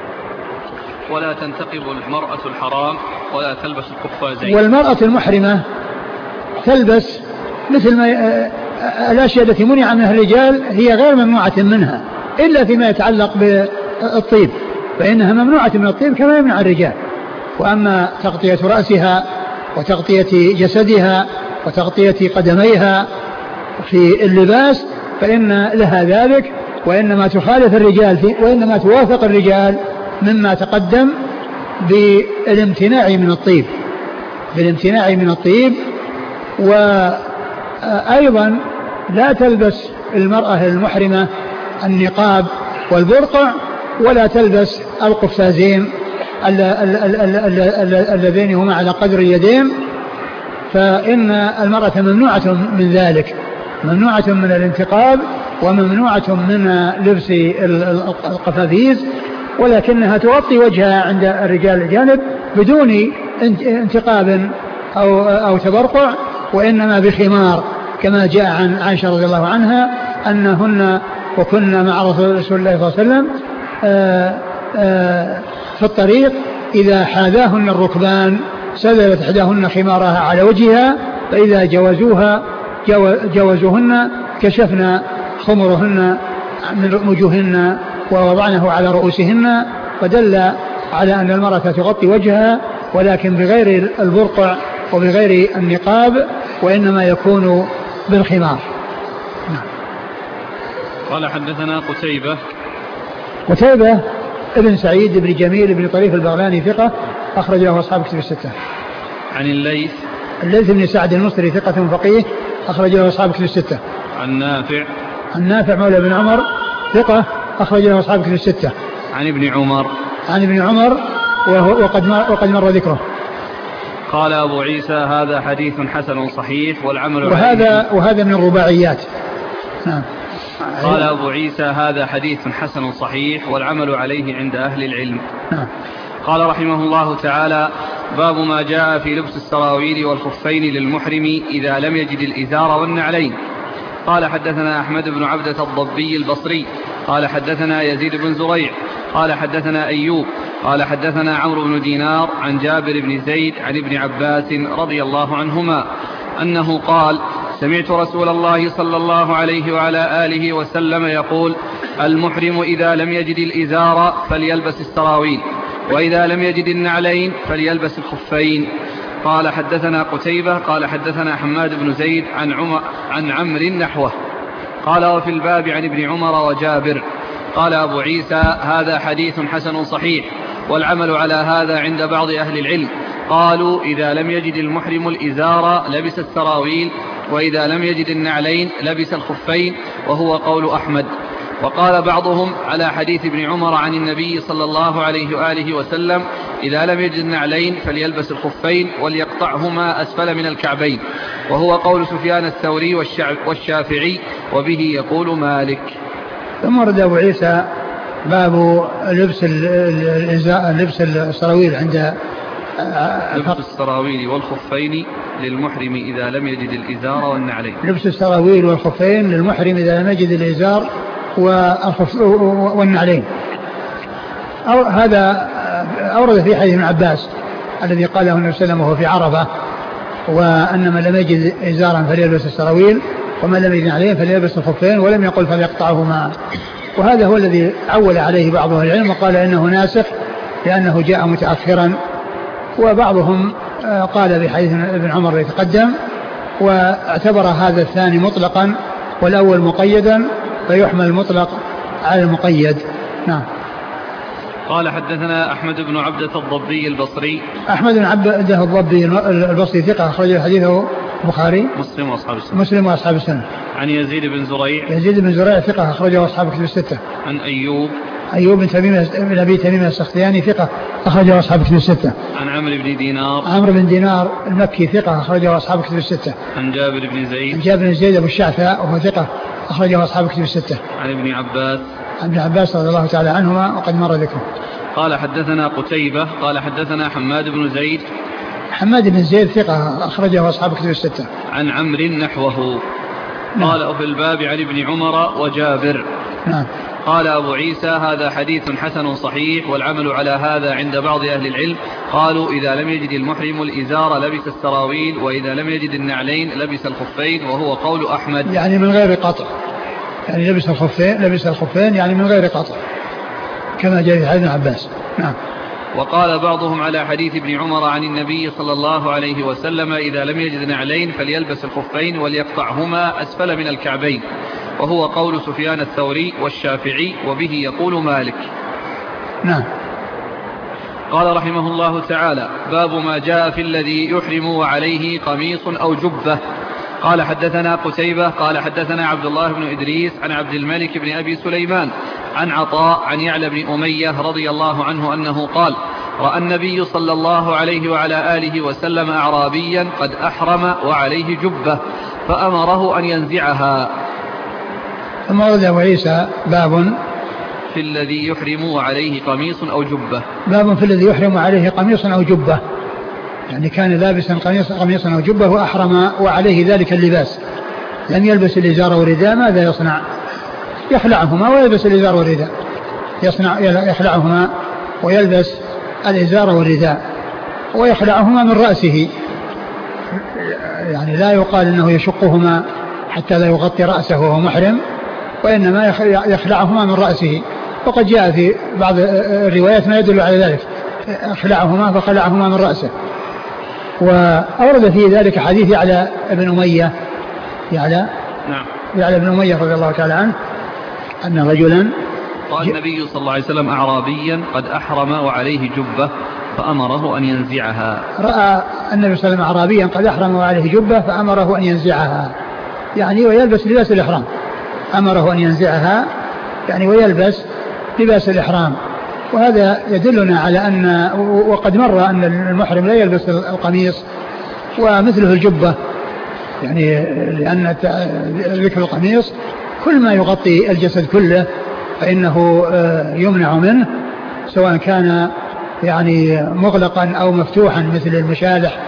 ولا تنتقب المرأة الحرام ولا تلبس القفازين. والمرأة المحرمة تلبس مثل ما الأشياء التي منع منها الرجال هي غير ممنوعة منها إلا فيما يتعلق بالطيب، فإنها ممنوعة من الطيب كما يمنع الرجال. وأما تغطية رأسها وتغطية جسدها وتغطية قدميها في اللباس فإن لها ذلك، وإنما تخالف الرجال في وإنما توافق الرجال مما تقدم بالامتناع من الطيب بالامتناع من الطيب. وأيضا لا تلبس المرأة المحرمة النقاب والبرقع، ولا تلبس القفازين اللذين هما على قدر اليدين، فإن المرأة ممنوعة من ذلك، ممنوعة من الانتقاب وممنوعة من لبس القفازيز، ولكنها تغطي وجهها عند الرجال الجانب بدون انتقاب أو, أو تبرقع، وإنما بخمار كما جاء عن عائشة رضي الله عنها أنهن وكنا مع رسول الله صلى الله عليه وسلم آآ آآ في الطريق إذا حاذاهن الركبان سدلت إحداهن خمارها على وجهها، فإذا جوزوها جوزوهن كشفنا خمرهن من وجوههن ووضعنه على رؤوسهن، فدل على أن المرأة تغطي وجهها ولكن بغير البرقع وبغير النقاب، وإنما يكون بالخمار. قال حدثنا قتيبة قتيبة ابن سعيد بن جميل بن طريف البغلاني ثقة أخرج له أصحاب كتب الستة. عن الليث الليث بن سعد المصري ثقة فقيه أخرج له أصحاب كتب الستة. عن نافع عن نافع مولى بن عمر ثقة أخرج له أصحاب كتب الستة. عن ابن عمر عن ابن عمر وهو وقد مر, وقد مر ذكره. قال أبو عيسى هذا حديث حسن صحيح والعمل وهذا وهذا من الرباعيات. نعم. قال أبو عيسى هذا حديث حسن صحيح والعمل عليه عند أهل العلم. نعم. قال رحمه الله تعالى باب ما جاء في لبس السراويل والخفين للمحرم إذا لم يجد الإزار والنعلين. قال حدثنا أحمد بن عبدة الضبي البصري قال حدثنا يزيد بن زريع قال حدثنا أيوب قال حدثنا عمرو بن دينار عن جابر بن زيد عن ابن عباس رضي الله عنهما أنه قال سمعت رسول الله صلى الله عليه وعلى آله وسلم يقول المحرم إذا لم يجد الإزار فليلبس السراويل وإذا لم يجد النعلين فليلبس الخفين. قال حدثنا قتيبة قال حدثنا حماد بن زيد عن, عم عن عمرو نحوه. قال وفي الباب عن ابن عمر وجابر. قال أبو عيسى هذا حديث حسن صحيح والعمل على هذا عند بعض أهل العلم. قالوا إذا لم يجد المحرم الإزار لبس السراويل وإذا لم يجد النعلين لبس الخفين وهو قول أحمد. وقال بعضهم على حديث ابن عمر عن النبي صلى الله عليه وآله وسلم إذا لم يجد النعلين فليلبس الخفين وليقطعهما أسفل من الكعبين. وهو قول سفيان الثوري والشافعي وبه يقول مالك. ثم ورد أبو عيسى باب لبس لبس السراويل عند لبس السراويل والخفين للمحرم إذا لم يجد الإزار والنعلين. لبس السراويل والخفين للمحرم إذا لم يجد الإزار والنعلين. أو هذا أورد في حديث ابن عباس الذي قاله النبي صلى الله عليه وسلم وهو في عرفة، وأن من لم يجد إزارا فليلبس السراويل ومن لم يجد عليه فليلبس الخفين، ولم يقل فليقطعهما. وهذا هو الذي عول عليه بعض أهل العلم وقال إنه ناسخ لأنه جاء متأخرا، وبعضهم قال بحديث ابن عمر يتقدم واعتبر هذا الثاني مطلقا والأول مقيدا فيحمل المطلق على المقيد. نعم. قال حدثنا أحمد بن عبدة الضبي البصري. أحمد بن عبدة الضبي البصري ثقة أخرج حديثه البخاري مسلم وأصحاب السنة. مسلم وأصحاب السنة. عن يزيد بن زريع. يزيد بن زريع ثقة أخرجه أصحاب كتب الستة. عن أيوب. أيوب بن تميم بن أبي تميم السختياني ثقة أخرجه أصحاب كتب الستة. عن عمرو بن دينار. عمرو بن دينار المكي ثقة أخرجه أصحاب كتب الستة. عن جابر بن زيد. عن جابر بن زيد أبو الشعثاء وهو ثقة أخرجه أصحاب كتب الستة. عن ابن عباس. عن ابن عباس رضي الله تعالى عنهما وقد مر ذكره. قال حدثنا قتيبة قال حدثنا حماد بن زيد. حماد بن زيد ثقة أخرجه أصحاب كتب الستة. عن عمرو نحوه. نعم. قال في الباب عن ابن عمر وجابر. نعم. قال أبو عيسى هذا حديث حسن صحيح، والعمل على هذا عند بعض أهل العلم، قالوا إذا لم يجد المحرم الإزار لبس السراويل، وإذا لم يجد النعلين لبس الخفين، وهو قول أحمد. يعني من غير قطع، يعني لبس الخفين لبس الخفين يعني من غير قطع كما جاء في حديث ابن عباس. نعم. وقال بعضهم على حديث ابن عمر عن النبي صلى الله عليه وسلم إذا لم يجد نعلين فليلبس الخفين وليقطعهما أسفل من الكعبين، وهو قول سفيان الثوري والشافعي وبه يقول مالك. نعم. قال رحمه الله تعالى باب ما جاء في الذي يحرم وعليه قميص أو جبة. قال حدثنا قتيبة قال حدثنا عبد الله بن إدريس عن عبد الملك بن أبي سليمان عن عطاء عن يعلى بن أمية رضي الله عنه أنه قال رأى النبي صلى الله عليه وعلى آله وسلم أعرابيا قد أحرم وعليه جبة فأمره أن ينزعها. ثم ورد أبو عيسى باب في الذي يحرم وعليه قميص أو جبة. باب في الذي يحرم وعليه قميص أو جبة، يعني كان لابسا قميصا أو جبة وأحرم وعليه ذلك اللباس، لم يلبس الإزار والرداء، ماذا يصنع؟ يخلعهما ويلبس الإزار والرداء، يصنع يخلعهما ويلبس الإزار والرداء ويخلعهما من رأسه، يعني لا يقال إنه يشقهما حتى لا يغطي رأسه وهو محرم، وإنما يخلعهما من رأسه. وقد جاء في بعض الروايات ما يدل على ذلك، خلعهما فخلعهما من رأسه. وأورد في ذلك حديث يعلى بن أمية يعلى نعم يعلى بن أمية رضي الله تعالى عنه أن رجلا قال النبي صلى الله عليه وسلم أعرابيا قد أحرم وعليه جبة فأمره أن ينزعها. رأى النبي صلى الله عليه وسلم أعرابيا قد أحرم وعليه جبة فأمره أن ينزعها، يعني ويلبس لباس الإحرام، أمره أن ينزعها يعني ويلبس لباس الإحرام. وهذا يدلنا على أن وقد مر أن المحرم لا يلبس القميص ومثله الجبة، يعني لأن ذكر القميص كل ما يغطي الجسد كله فإنه يمنع منه، سواء كان يعني مغلقا أو مفتوحا مثل المشالح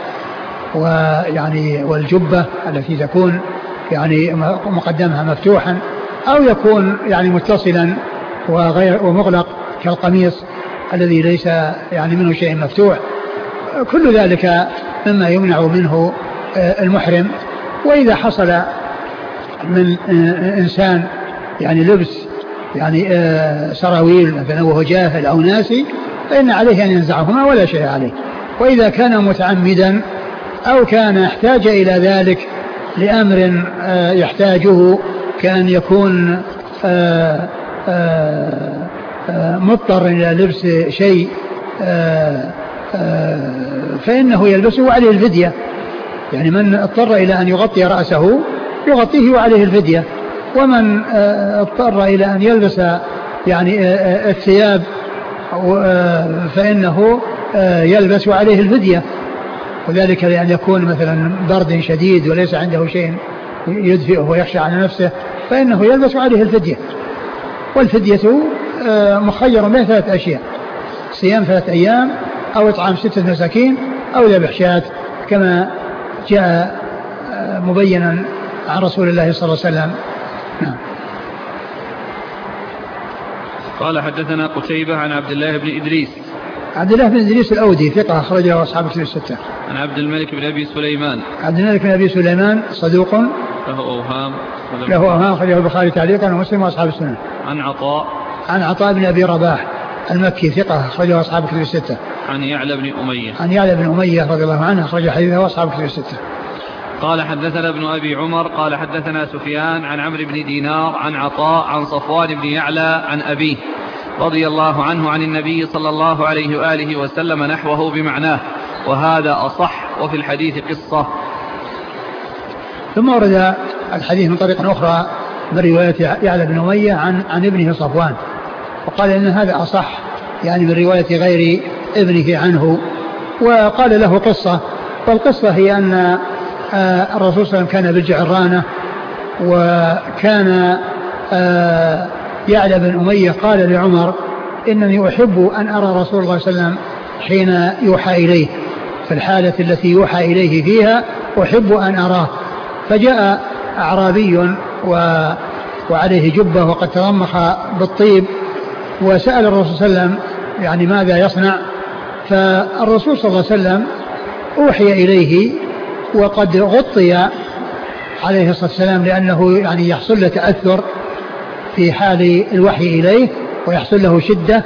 ويعني والجبة التي تكون يعني مقدمها مفتوحا، أو يكون يعني متصلا وغير ومغلق كالقميص الذي ليس يعني منه شيء مفتوح. كل ذلك مما يمنع منه المحرم. وإذا حصل من إنسان يعني لبس يعني سراويل مثلا وهو جاهل أو ناسي فإن عليه أن ينزعهما ولا شيء عليه. وإذا كان متعمدا أو كان يحتاج إلى ذلك لأمر يحتاجه كأن يكون مضطر إلى لبس شيء فإنه يلبسه وعليه الفدية، يعني من اضطر إلى أن يغطي رأسه يغطيه وعليه الفدية، ومن اضطر إلى أن يلبس يعني الثياب فإنه يلبس وعليه الفدية. وذلك لأن يكون مثلا برد شديد وليس عنده شيء يدفئه ويخشى على نفسه فإنه يلبس عليه الفدية. والفدية مخير بين ثلاث أشياء: صيام ثلاث أيام أو إطعام ستة مساكين أو ذبح شاة، كما جاء مبينا عن رسول الله صلى الله عليه وسلم. نعم. قال حدثنا قتيبة عن عبد الله بن إدريس. عبد الله بن إدريس الأودي ثقة أخرجه أصحاب الكتب الستة. عن عبد الملك بن أبي سليمان. عبد الملك بن أبي سليمان صدوق له أوهام له أوهام أخرجه البخاري تعليقا ومسلم وأصحاب السنة. عن عطاء عن عطاء بن أبي رباح المكي ثقة أخرجه أصحاب الكتب الستة. عن يعلى بن أمية. عن يعلى بن أمية رضي الله عنه أخرج حديثه أصحاب الكتب الستة. قال حدثنا ابن أبي عمر قال حدثنا سفيان عن عمرو بن دينار عن عطاء عن صفوان بن يعلى عن أبيه رضي الله عنه عن النبي صلى الله عليه وآله وسلم نحوه بمعناه، وهذا أصح، وفي الحديث قصة. ثم ورد الحديث من طريق أخرى من رواية يعلى بن أمية عن, عن ابنه صفوان، وقال إن هذا أصح، يعني من رواية غير ابنه عنه، وقال له قصة. والقصة هي أن الرسول صلى الله عليه وسلم كان بالجعرانة، وكان يعلى بن أمية قال لعمر: إنني أحب أن أرى رسول الله صلى الله عليه وسلم حين يوحى إليه، في الحالة التي يوحى إليه فيها أحب أن أراه. فجاء أعرابي و وعليه جبة وقد تضمخ بالطيب، وسأل الرسول صلى الله عليه وسلم يعني ماذا يصنع. فالرسول صلى الله عليه وسلم أوحي إليه وقد غطي عليه الصلاة والسلام، لأنه يعني يحصل له تأثر في حال الوحي إليه ويحصل له شدة.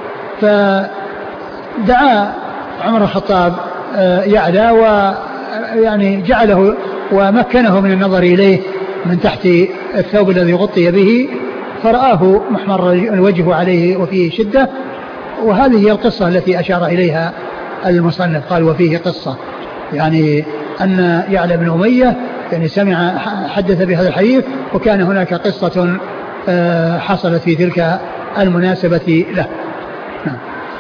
فدعا عمر الخطاب يعلى ويعني جعله ومكنه من النظر إليه من تحت الثوب الذي غطي به، فرآه محمر الوجه عليه وفيه شدة. وهذه هي القصة التي أشار إليها المصنف، قال وفيه قصة، يعني أن يعلى بن أمية يعني سمع حدث بهذا الحديث، وكان هناك قصة حصلت في تلك المناسبة له. نعم.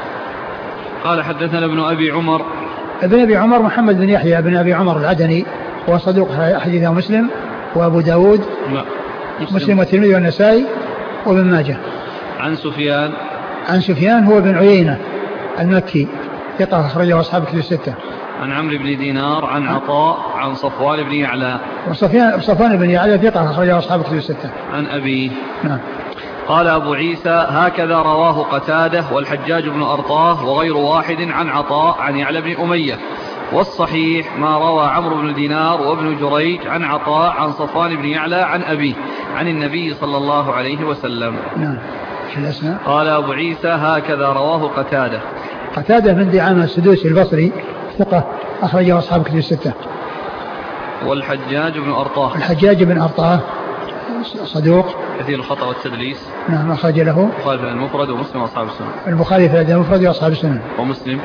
قال حدثنا ابن أبي عمر. ابن أبي عمر محمد بن يحيى بن أبي عمر العدني، وصدوق حديثه مسلم وأبو داود. لا. مسلم, مسلم والترمذي والنسائي وابن ماجه. عن سفيان. عن سفيان هو بن عيينة المكي ثقة أخرجه أصحاب الكتب الستة. عن عمرو بن دينار عن عطاء عن صفوان بن يعلى. وصفوان صفوان بن يعلى ثقة أخرجه أصحاب الكتب الستة. عن أبيه. نعم. قال أبو عيسى: هكذا رواه قتادة والحجاج بن أرطاه وغير واحد عن عطاء عن يعلى بن أمية، والصحيح ما روى عمرو بن دينار وابن جريج عن عطاء عن صفوان بن يعلى عن أبيه عن النبي صلى الله عليه وسلم. نعم. الأسماء. قال أبو عيسى: هكذا رواه قتادة. قتادة بن دعامة السدوسي البصري ثقة أخرجه أصحاب الكتب الستة. والحجاج بن أرطاه. الحجاج بن أرطاه صدوق كثير الخطأ والتدليس. نعم. أخرج له البخاري في المفرد ومسلم وأصحاب السنن. البخاري في المفرد وأصحاب السنن. ومسلم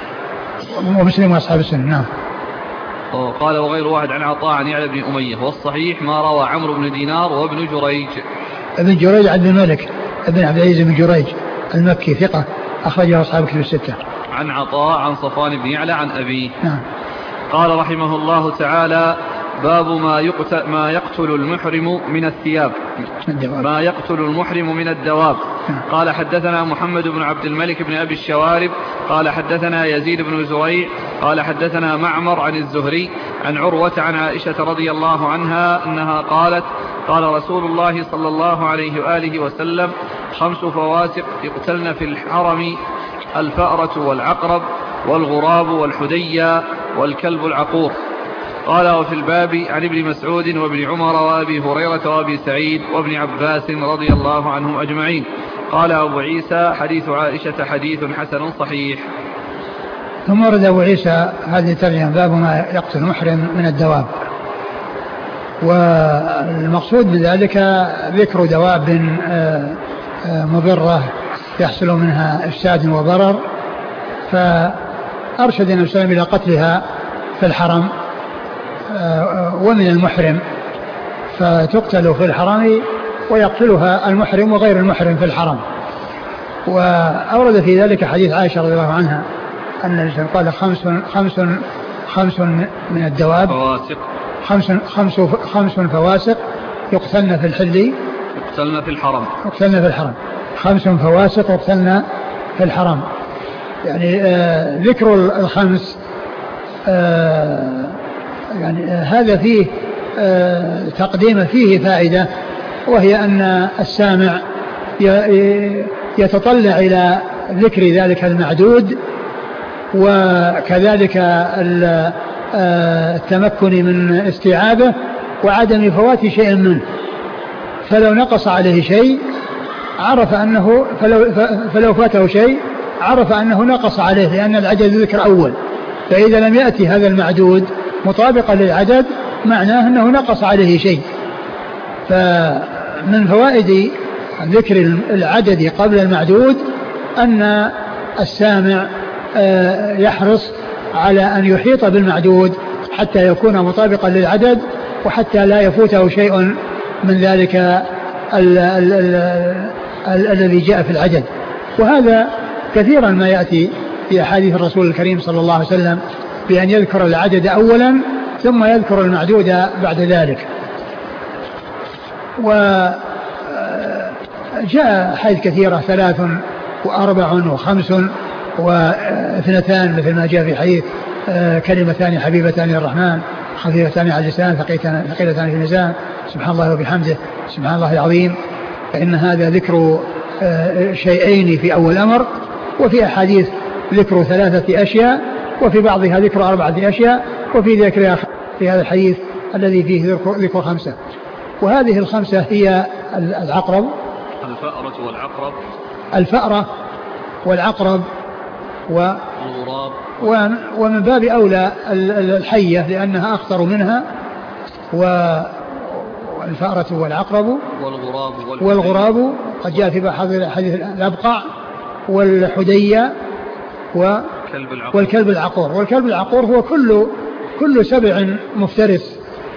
ومسلم وأصحاب السنن. نعم. قال وغير واحد عن عطاء عن يعلى بن أمية، والصحيح ما روى عمرو بن دينار وابن جريج. ابن جريج عبد الملك ابن عبد العزيز بن جريج المكي ثقة أخرجه أصحاب الكتب الستة. عن عطاء عن صفوان بن يعلى عن أبيه. نعم. قال رحمه الله تعالى: باب ما يقتل, ما يقتل المحرم من الثياب الدواب. ما يقتل المحرم من الدواب. قال حدثنا محمد بن عبد الملك بن أبي الشوارب قال حدثنا يزيد بن زريع قال حدثنا معمر عن الزهري عن عروة عن عائشة رضي الله عنها أنها قالت: قال رسول الله صلى الله عليه وآله وسلم: خمس فواسق يقتلن في الحرم: الفأرة والعقرب والغراب والحدية والكلب العقور. قال وفي الباب عن ابن مسعود وابن عمر وابي هريرة وابي سعيد وابن عباس رضي الله عنهم أجمعين. قال أبو عيسى: حديث عائشة حديث حسن صحيح. ثم ورد أبو عيسى هذه الترجمة: باب ما يقتل المحرم من الدواب. والمقصود بذلك ذكر دواب مضرة يحصل منها إفساد وضرر، فأرشد النبي صلى الله عليه وسلم إلى قتلها في الحرم ومن المحرم، فتقتل في الحرم ويقتلها المحرم وغير المحرم في الحرم. وأورد في ذلك حديث عائشة رضي الله عنها أن الإنسان قال: خمس, خمس خمس من الدواب فواسق خمس, خمس, خمس فواسق يقتلن في الحل يقتلن في الحرم يقتلن في الحرم خمس فواسق يقتلن في الحرم. يعني آه ذكر الخمس آه يعني آه هذا فيه آه تقديم فيه فائدة، وهي أن السامع يتطلع إلى ذكر ذلك المعدود، وكذلك التمكن من استيعابه وعدم فوات شيء منه. فلو نقص عليه شيء عرف أنه فلو, فلو فاته شيء عرف أنه نقص عليه، لأن العدد ذكر أول، فإذا لم يأتي هذا المعدود مطابقا للعدد معناه أنه نقص عليه شيء. فمن فوائد ذكر العدد قبل المعدود أن السامع يحرص على أن يحيط بالمعدود حتى يكون مطابقا للعدد، وحتى لا يفوته شيء من ذلك ال ال ال ال الذي جاء في العدد. وهذا كثيرا ما يأتي في أحاديث الرسول الكريم صلى الله عليه وسلم بأن يذكر العدد أولا ثم يذكر المعدود بعد ذلك. وجاء حيث كثيرة ثلاث وأربع وخمس واثنتان، مثل ما جاء في حديث كلمتان حبيبتان للرحمن خفيفتان على اللسان ثقيلتان في الميزان سبحان الله وبحمده سبحان الله العظيم. فإن هذا ذكر شيئين في أول أمر، وفي أحاديث ذكر ثلاثة أشياء، وفي بعضها ذكر أربعة أشياء، وفي ذكر في هذا الحديث الذي فيه ذكر خمسة. وهذه الخمسة هي العقرب الفأرة والعقرب الفأرة والعقرب والغراب، ومن باب أولى الحية لأنها أخطر منها، والفأرة والعقرب والغراب والغراب قد جاء في حديث الأبقع والحدية والكلب العقور. والكلب العقور هو كل كل سبع مفترس،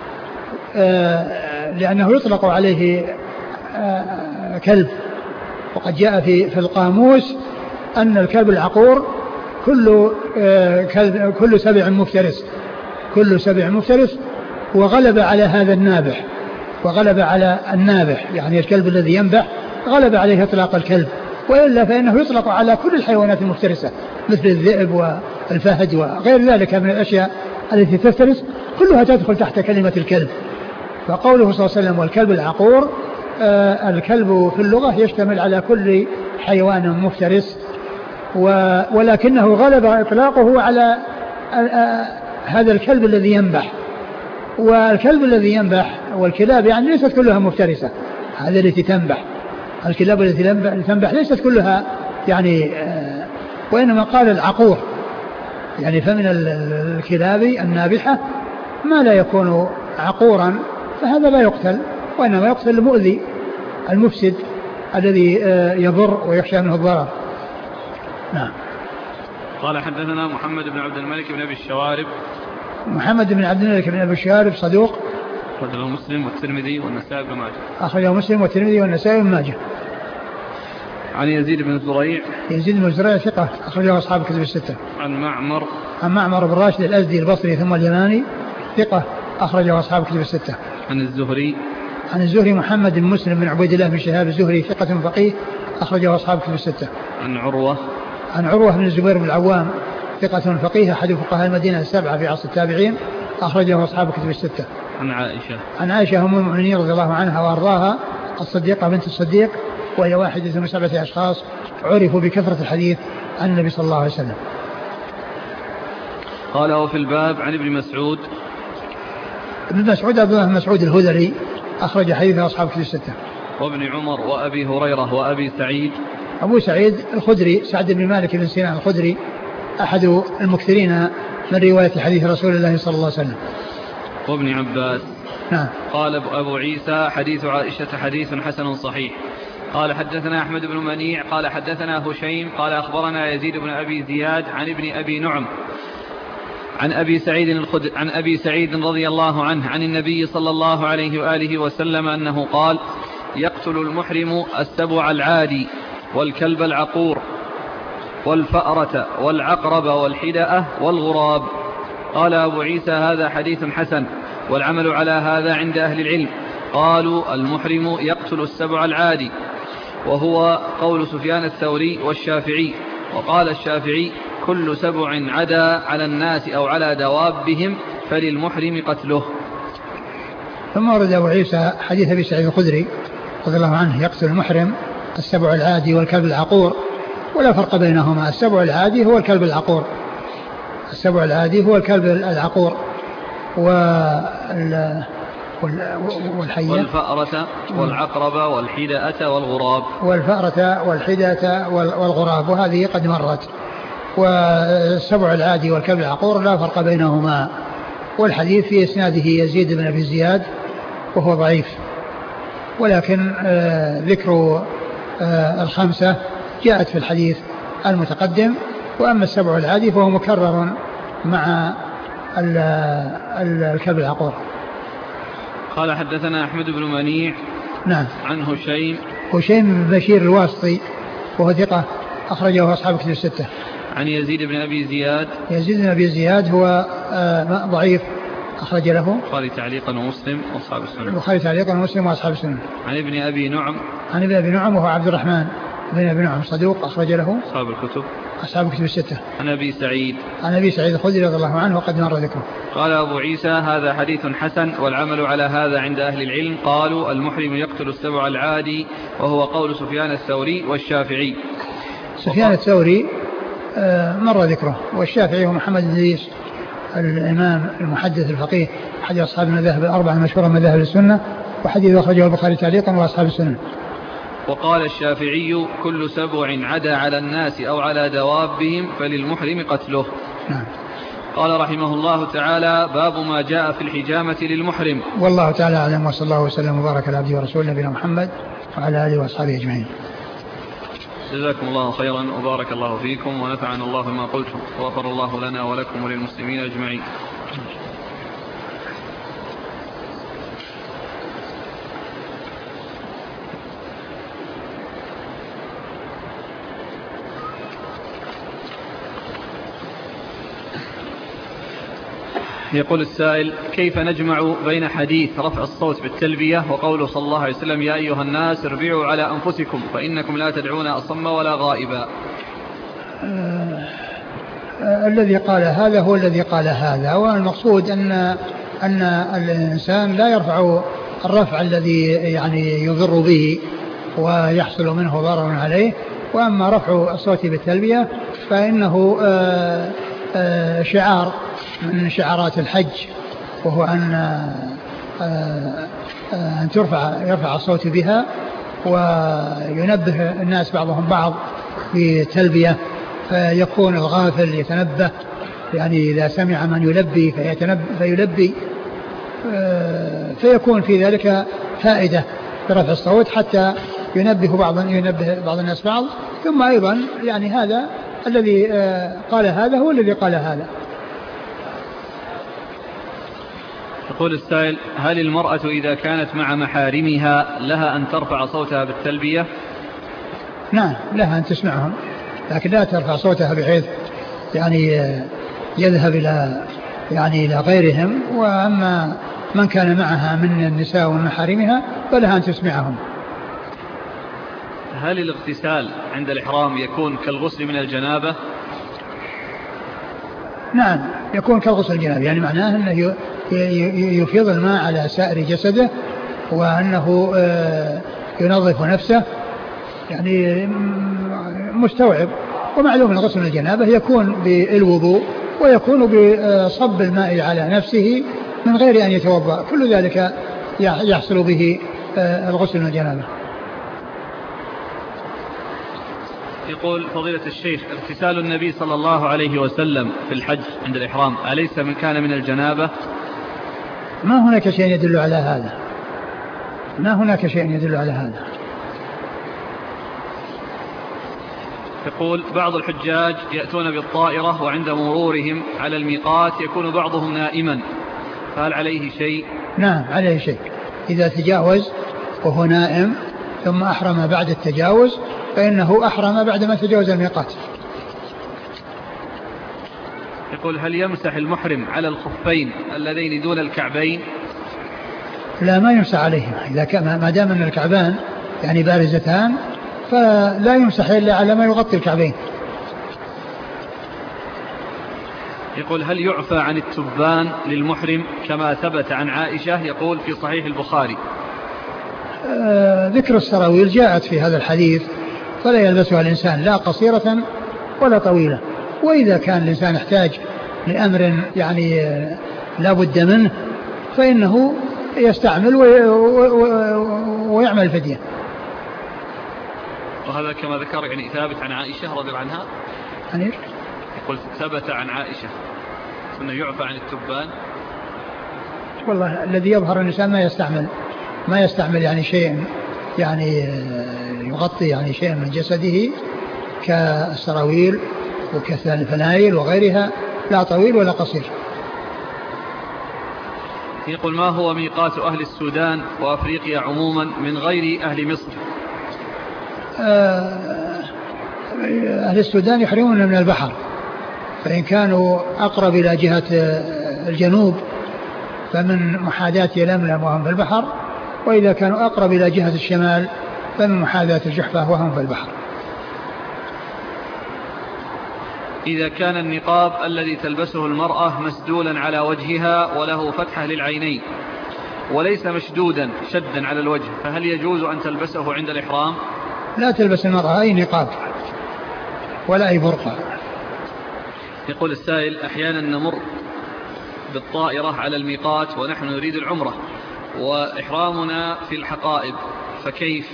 لأنه يطلق عليه كلب. وقد جاء في في القاموس أن الكلب العقور كل كلب كل سبع مفترس كل سبع مفترس وغلب على هذا النابح وغلب على النابح يعني الكلب الذي ينبح غلب عليه إطلاق الكلب، وإلا فإنه يطلق على كل الحيوانات المفترسة مثل الذئب والفهد وغير ذلك من الأشياء التي تفترس، كلها تدخل تحت كلمة الكلب. فقوله صلى الله عليه وسلم والكلب العقور، آه الكلب في اللغة يشتمل على كل حيوان مفترس، ولكنه غلب إطلاقه على آه هذا الكلب الذي ينبح. والكلب الذي ينبح والكلاب يعني ليست كلها مفترسة، هذه التي تنبح. الكلاب التي تنبح ليست كلها يعني آه وإنما قال العقور يعني. فمن الكلاب النابحة ما لا يكون عقورا فهذا لا يقتل، وإنما يقتل المؤذي المفسد الذي يضر ويخشى منه الضرر. نعم. قال حدثنا محمد بن عبد الملك بن أبي الشوارب. محمد بن عبد الملك بن أبي الشوارب صدوق، أخرجه مسلم والترمذي والنسائي بن ماجه. أخرجه مسلم والترمذي والنسائي بن ماجه. عن يزيد بن زريع. يزيد بن زريع ثقة أخرجه أصحاب الكتب الستة. عن معمر. عن معمر بن راشد الأزدي البصري ثم اليماني ثقة أخرجه أصحاب الكتب الستة. عن الزهري. عن الزهري محمد بن مسلم بن عبيد الله بن شهاب الزهري ثقة فقيه أخرجه أصحاب الكتب الستة. عن عروة. عن عروة بن الزبير بن العوام ثقة فقيه أحد فقهاء المدينة السبعة في عصر التابعين أخرجه أصحاب الكتب الستة. عن عائشة. عن عائشة أم المؤمنين رضي الله عنها وأرضاها الصديقة بنت الصديق، وهي واحدة من سبعة أشخاص عرفوا بكثرة الحديث عن النبي صلى الله عليه وسلم. قال وفي الباب عن ابن مسعود. ابن مسعود عبد الله بن مسعود الهذلي أخرج حديثه أصحاب الكتب الستة. وابن عمر وأبي هريرة وأبي سعيد. أبو سعيد الخدري سعد بن مالك بن سنان الخدري أحد المكثرين من رواية حديث رسول الله صلى الله عليه وسلم. وابن عباس. نعم. قال أبو عيسى حديث عائشة حديث حسن صحيح. قال حدثنا أحمد بن منيع قال حدثنا هشيم قال أخبرنا يزيد بن أبي زياد عن ابن أبي نعم عن أبي سعيد الخدري عن أبي سعيد رضي الله عنه عن النبي صلى الله عليه وآله وسلم أنه قال يقتل المحرم السبع العادي والكلب العقور والفأرة والعقرب والحدأة والغراب قال أبو عيسى هذا حديث حسن والعمل على هذا عند أهل العلم. قالوا المحرم يقتل السبع العادي، وهو قول سفيان الثوري والشافعي. وقال الشافعي كل سبع عدا على الناس أو على دوابهم فللمحرم قتله. ثم ورد أبو عيسى حديث أبي سعيد الخدري رضي الله عنه يقتل المحرم السبع العادي والكلب العقور، ولا فرق بينهما. السبع العادي هو الكلب العقور، السبع العادي هو الكلب العقور وال والحية والفأرة والعقرب والحدأة والغراب والفأرة والحدأة والغراب، وهذه قد مرت. والسبع العادي والكلب العقور لا فرق بينهما. والحديث في إسناده يزيد بن أبي زياد وهو ضعيف، ولكن آه ذكر آه الخمسة جاءت في الحديث المتقدم. وأما السبع العادي فهو مكرر مع ال ال الكلب العقور. قال حدثنا أحمد بن منيع نعم عن هشيم هشيم بن بشير الواسطي وهو ثقة أخرجه أصحاب كتب الستة. عن يزيد بن أبي زياد يزيد بن أبي زياد هو آه ضعيف أخرج له البخاري تعليقا ومسلم وأصحاب السنن. البخاري تعليقا ومسلم وأصحاب السنن. عن ابن أبي نعم عن ابن أبي نعم وهو عبد الرحمن بن أبي نعم صدوق أخرج له أصحاب الكتب أصحاب كتب الستة. عن أبي سعيد عن أبي سعيد الخدري رضي الله عنه وقد مر ذكره. قال أبو عيسى هذا حديث حسن والعمل على هذا عند أهل العلم. قالوا المحرم يقتل السبع العادي، وهو قول سفيان الثوري والشافعي. سفيان الثوري مر ذكره، والشافعي هو محمد بن إدريس الإمام المحدث الفقيه أحد أصحاب المذاهب الأربعة المشهورة من مذاهب السنة، وحديث أخرجه البخاري تعليقا وأصحاب السنة. وقال الشافعي كل سبع عدا على الناس أو على دوابهم فللمحرم قتله. نعم. قال رحمه الله تعالى باب ما جاء في الحجامة للمحرم. والله تعالى أعلم، وصلى الله وسلم وبارك على عبده ورسوله نبينا محمد وعلى آله وأصحابه أجمعين. جزاكم الله خيرا وبارك الله فيكم ونفعنا الله بما قلتم وغفر الله لنا ولكم وللمسلمين أجمعين. يقول السائل كيف نجمع بين حديث رفع الصوت بالتلبية وقوله صلى الله عليه وسلم يا أيها الناس اربعوا على أنفسكم فإنكم لا تدعون أصم ولا غائبا. آه آه الذي قال هذا هو الذي قال هذا، والمقصود أن أن الإنسان لا يرفع الرفع الذي يعني يضر به ويحصل منه ضرر عليه. وأما رفع الصوت بالتلبية فإنه آه آه شعار من شعارات الحج، وهو أن أن ترفع يرفع الصوت بها وينبه الناس بعضهم بعض بتلبية، فيكون الغافل يتنبه، يعني إذا سمع من يلبي فيلبي، فيكون في ذلك فائدة برفع الصوت حتى ينبه بعض ينبه بعض الناس بعض. ثم أيضا يعني هذا الذي قال هذا هو الذي قال هذا. يقول السائل هل المرأة إذا كانت مع محارمها لها أن ترفع صوتها بالتلبية؟ نعم لها أن تسمعهم، لكن لا ترفع صوتها بحيث يعني يذهب إلى يعني إلى غيرهم. وأما من كان معها من النساء ومحارمها فلها أن تسمعهم. هل الاغتسال عند الإحرام يكون كالغسل من الجنابة؟ نعم يكون كالغسل الجنابة، يعني معناه أنه يفيض الماء على سائر جسده وأنه ينظف نفسه، يعني مستوعب. ومعلوم أن غسل الجنابة يكون بالوضوء ويكون بصب الماء على نفسه من غير أن يتوضأ، كل ذلك يحصل به الغسل من الجنابة. يقول فضيلة الشيخ اغتسال النبي صلى الله عليه وسلم في الحج عند الإحرام أليس من كان من الجنابة؟ ما هناك شيء يدل على هذا، ما هناك شيء يدل على هذا. يقول بعض الحجاج يأتون بالطائرة وعند مرورهم على الميقات يكون بعضهم نائما، فهل عليه شيء؟ نعم عليه شيء، إذا تجاوز وهو نائم ثم أحرم بعد التجاوز فإنه أحرم بعد ما تجاوز الميقات. يقول هل يمسح المحرم على الخفين اللذين دون الكعبين؟ لا، ما يمسح عليهم إذا كان ما دام أن الكعبان يعني بارزتان فلا يمسح إلا على ما يغطي الكعبين. يقول هل يعفى عن التبان للمحرم كما ثبت عن عائشة يقول في صحيح البخاري؟ آه ذكر السراويل جاءت في هذا الحديث، فلا يلبسها الإنسان لا قصيرة ولا طويلة. وإذا كان الإنسان يحتاج لأمر يعني لا بد منه فإنه يستعمل ويعمل فدية. وهذا كما ذكر يعني ثابت عن عائشة رضي الله عنها. يعني يقول ثبت عن عائشة أنه يعفى عن التبان. والله الذي يظهر الإنسان ما يستعمل ما يستعمل يعني شيء يعني يغطي يعني شيء من جسده كالسراويل وكالفنايل وغيرها، لا طويل ولا قصير. يقول ما هو ميقات أهل السودان وأفريقيا عموما من غير أهل مصر؟ أهل السودان يحرمون من البحر، فإن كانوا أقرب إلى جهة الجنوب فمن محاذاة يلملم وهم في البحر، وإذا كانوا أقرب إلى جهة الشمال فمن محاذاة الجحفة وهم في البحر. إذا كان النقاب الذي تلبسه المرأة مسدولا على وجهها وله فتحة للعينين وليس مشدودا شدا على الوجه، فهل يجوز أن تلبسه عند الإحرام؟ لا تلبس المرأة أي نقاب ولا أي برقع. يقول السائل أحيانا نمر بالطائرة على الميقات ونحن نريد العمرة وإحرامنا في الحقائب، فكيف؟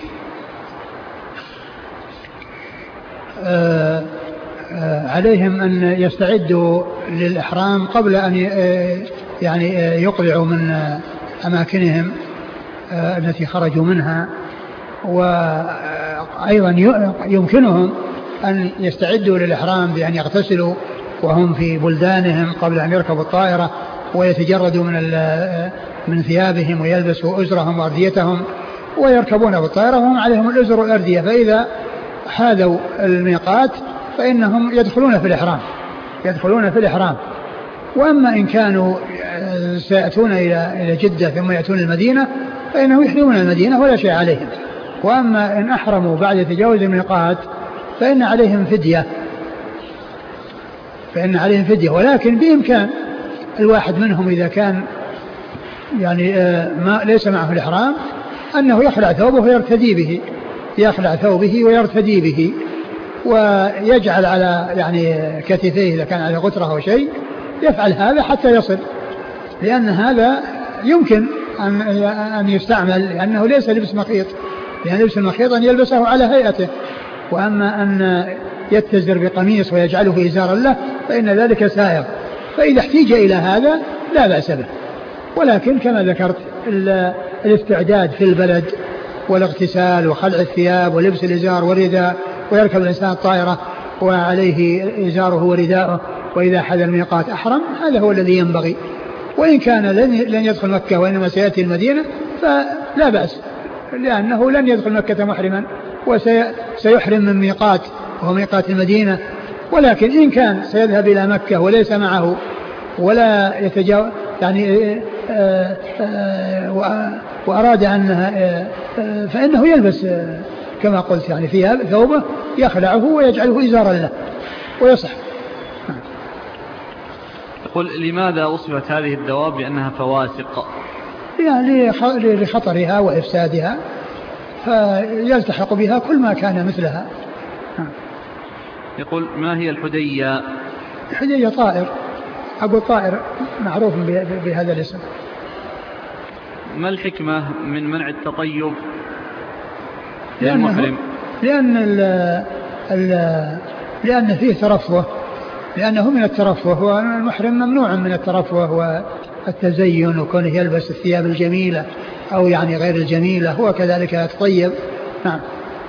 آه آه عليهم أن يستعدوا للإحرام قبل أن يعني يقلعوا من أماكنهم التي خرجوا منها، وأيضا يمكنهم أن يستعدوا للإحرام بأن يغتسلوا وهم في بلدانهم قبل أن يركبوا الطائرة، ويتجردوا من من ثيابهم ويلبسوا أزرهم وأرديتهم ويركبون بالطائرة وهم عليهم الأزر والأردية، فإذا حاذوا الميقات فإنهم يدخلون في الإحرام يدخلون في الإحرام. وأما إن كانوا سيأتون إلى إلى جدة ثم يأتون المدينة فإنهم يحرمون المدينة ولا شيء عليهم. وأما إن أحرموا بعد تجاوز الميقات فإن عليهم فدية فإن عليهم فدية ولكن بإمكان الواحد منهم إذا كان يعني ما ليس معه الإحرام أنه يخلع ثوبه ويرتدي به يخلع ثوبه ويرتدي به ويجعل على يعني كتفيه إذا كان على غتره أو شيء، يفعل هذا حتى يصل، لأن هذا يمكن أن أن يستعمل لأنه ليس لبس مخيط، لأن لبس المخيط أن يلبسه على هيئته. وأما أن يتزر بقميص ويجعله إزارا له فإن ذلك سائغ، فإذا احتيج إلى هذا لا بأس به. ولكن كما ذكرت الاستعداد في البلد والاغتسال وخلع الثياب ولبس الإزار والرداء، ويركب الإنسان الطائرة وعليه إزاره ورداءه، وإذا حذا الميقات أحرم، هذا هو الذي ينبغي. وإن كان لن يدخل مكة وإنما سيأتي المدينة فلا بأس، لأنه لن يدخل مكة محرما وسيحرم من ميقات وهو ميقات المدينة. ولكن إن كان سيذهب إلى مكة وليس معه ولا يتجاوز يعني آآ آآ وأراد أن فإنه يلبس كما قلت يعني فيها ثوبه يخلعه ويجعله إزارا له ويصح. يقول لماذا وصفت هذه الدواب بأنها فواسق؟ يعني لخطرها وإفسادها فيلتحق بها كل ما كان مثلها. يقول ما هي الحدية؟ الحدية طائر، أقول طائر معروف بهذا الاسم. ما الحكمة من منع التطيب للمحرم؟ لأن ال ال لأن فيه ترفه، لأنه من الترفه، والمحرم ممنوع من الترفه والتزين وكونه يلبس الثياب الجميلة أو يعني غير الجميلة، هو كذلك يتطيب. نعم.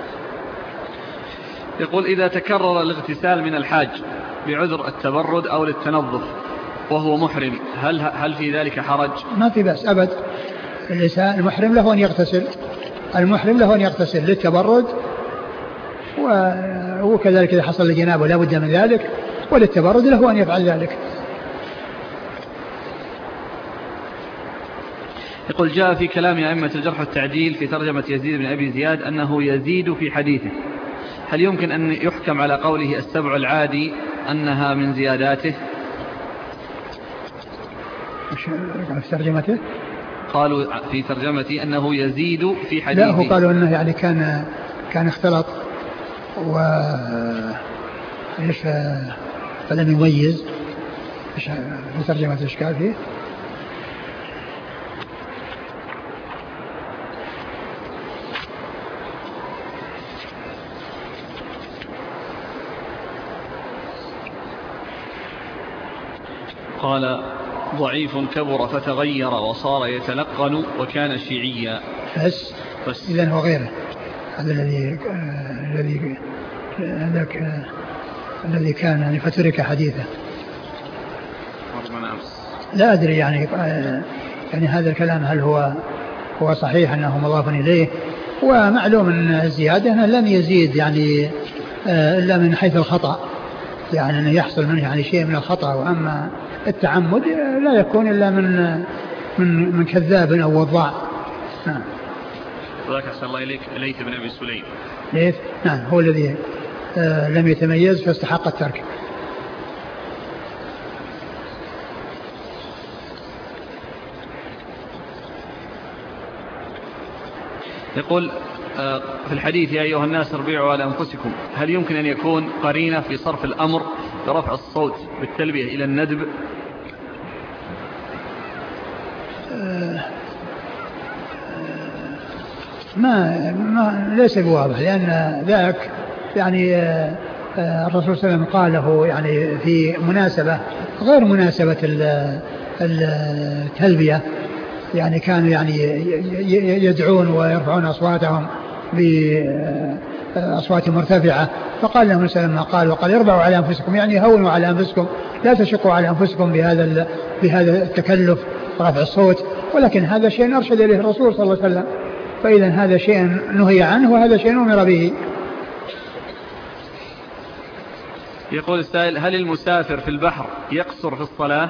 يقول إذا تكرر الاغتسال من الحاج بعذر التبرد أو للتنظف وهو محرم هل هل في ذلك حرج؟ ما في بأس أبد. الإنسان المحرم له أن يغتسل المحرم له أن يغتسل للتبرد، وكذلك إذا حصل الجنابة لا بد من ذلك، وللتبرد له أن يفعل ذلك. يقول جاء في كلام أئمة الجرح والتعديل في ترجمة يزيد بن أبي زياد أنه يزيد في حديثه، هل يمكن أن يحكم على قوله السبع العادي أنها من زياداته؟ في ترجمته قالوا في ترجمتي أنه يزيد في حديثه. لا، هو قالوا أنه يعني كان كان اختلط و ايش فلم يميز. ايش في ترجمة الإشكال فيه؟ قال ضعيف كبر فتغير وصار يتلقن وكان شيعيا. بس, بس. إذن هو غيره هذا الذي الذي هذاك الذي كان يعني فترك حديثه. لا أدري يعني يعني هذا الكلام هل هو هو صحيح أنه مضاف إليه، ومعلوم أن الزيادة أنه لم يزيد يعني إلا من حيث الخطأ، يعني أنه يحصل منه يعني شيء من الخطأ، وأما التعمد لا يكون إلا من من من كذاب أو وضاع. نعم. وذاك أحسن الله إليك ليث بن أبي سليم. ليث نعم هو الذي آه لم يتميز فاستحق الترك. يقول آه في الحديث يا أيها الناس اربعوا على أنفسكم، هل يمكن أن يكون قرينة في صرف الأمر برفع الصوت بالتلبية إلى الندب؟ ما, ما ليس بواضح، لأن ذاك يعني الرسول صلى الله عليه وسلم قاله يعني في مناسبة غير مناسبة التلبية، يعني كانوا يعني يدعون ويرفعون أصواتهم بأصوات مرتفعة، فقال لهم صلى الله عليه وسلم قال وقال اربعوا على أنفسكم، يعني هونوا على أنفسكم، لا تشقوا على أنفسكم بهذا بهذا التكلف رفع الصوت، ولكن هذا شيء أرشد إليه الرسول صلى الله عليه وسلم، فإذا هذا شيء نهي عنه وهذا شيء أمر به. يقول السائل هل المسافر في البحر يقصر في الصلاة؟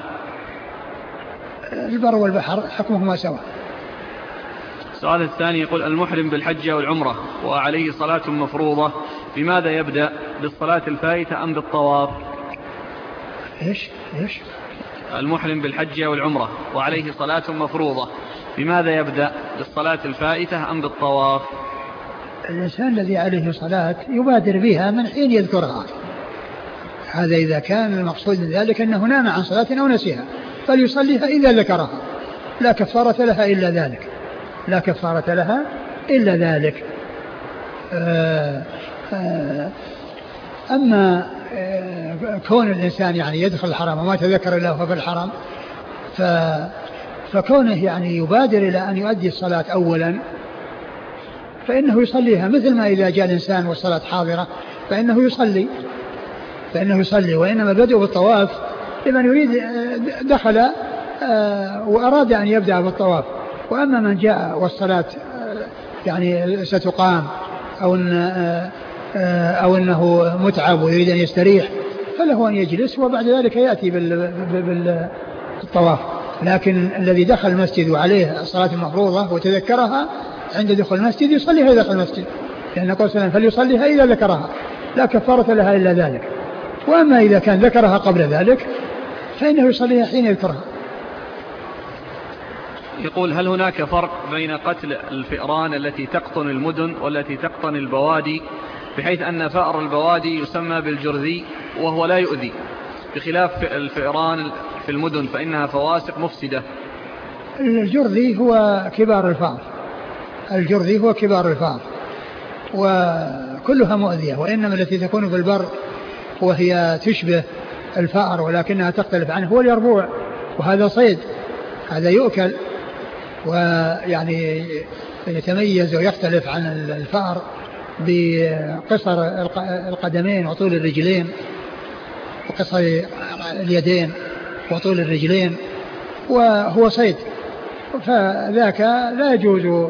البر والبحر حكمهما سواء. السؤال الثاني يقول المحرم بالحج والعمرة وعليه صلاة مفروضة، بماذا يبدأ؟ بالصلاة الفائتة أم بالطواف؟ إيش إيش المحرم بالحج والعمرة وعليه صلاة مفروضة، بماذا يبدأ؟ بالصلاة الفائتة أم بالطواف؟ الإنسان الذي عليه صلاة يبادر بها من حين يذكرها، هذا إذا كان المقصود من ذلك أنه نام عن صلاة أو نسيها فليصليها إذا ذكرها، لا كفارة لها إلا ذلك، لا كفارة لها إلا ذلك. آآ آآ أما كون الإنسان يعني يدخل الحرم وما تذكر إلا هو في الحرم، فكونه يعني يبادر إلى أن يؤدي الصلاة أولا فإنه يصليها، مثل ما إذا جاء الإنسان والصلاة حاضرة فإنه يصلي فإنه يصلي وإنما بدأ بالطواف لمن يريد دخل وأراد أن يبدأ بالطواف. وأما من جاء والصلاة يعني ستقام أو إن أو أنه متعب ويريد أن يستريح فله أن يجلس وبعد ذلك يأتي بالطواف. لكن الذي دخل المسجد وعليه الصلاة المفروضة وتذكرها عند دخول المسجد يصليها إذا دخل المسجد، لأن قال سلام فليصليها إذا ذكرها، لا كفارة لها إلا ذلك. وأما إذا كان ذكرها قبل ذلك فإنه يصليها حين يذكرها. يقول هل هناك فرق بين قتل الفئران التي تقطن المدن والتي تقطن البوادي، بحيث أن فأر البوادي يسمى بالجرذي وهو لا يؤذي، بخلاف الفئران في المدن فإنها فواسق مفسدة؟ الجرذي هو كبار الفأر، الجرذي هو كبار الفأر وكلها مؤذية، وإنما التي تكون في البر وهي تشبه الفأر ولكنها تختلف عنه هو اليربوع، وهذا صيد، هذا يؤكل ويعني يتميز ويختلف عن الفأر بقصر القدمين وطول الرجلين وقصر اليدين وطول الرجلين، وهو صيد، فذاك لا يجوز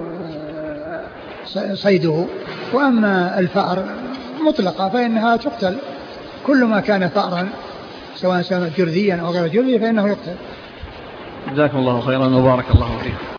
صيده. وأما الفأر مطلقة فإنها تقتل، كل ما كان فأرا سواء كان جرذيا أو غير جرذي فإنه يقتل. جزاكم الله خيرا وبارك الله فيكم.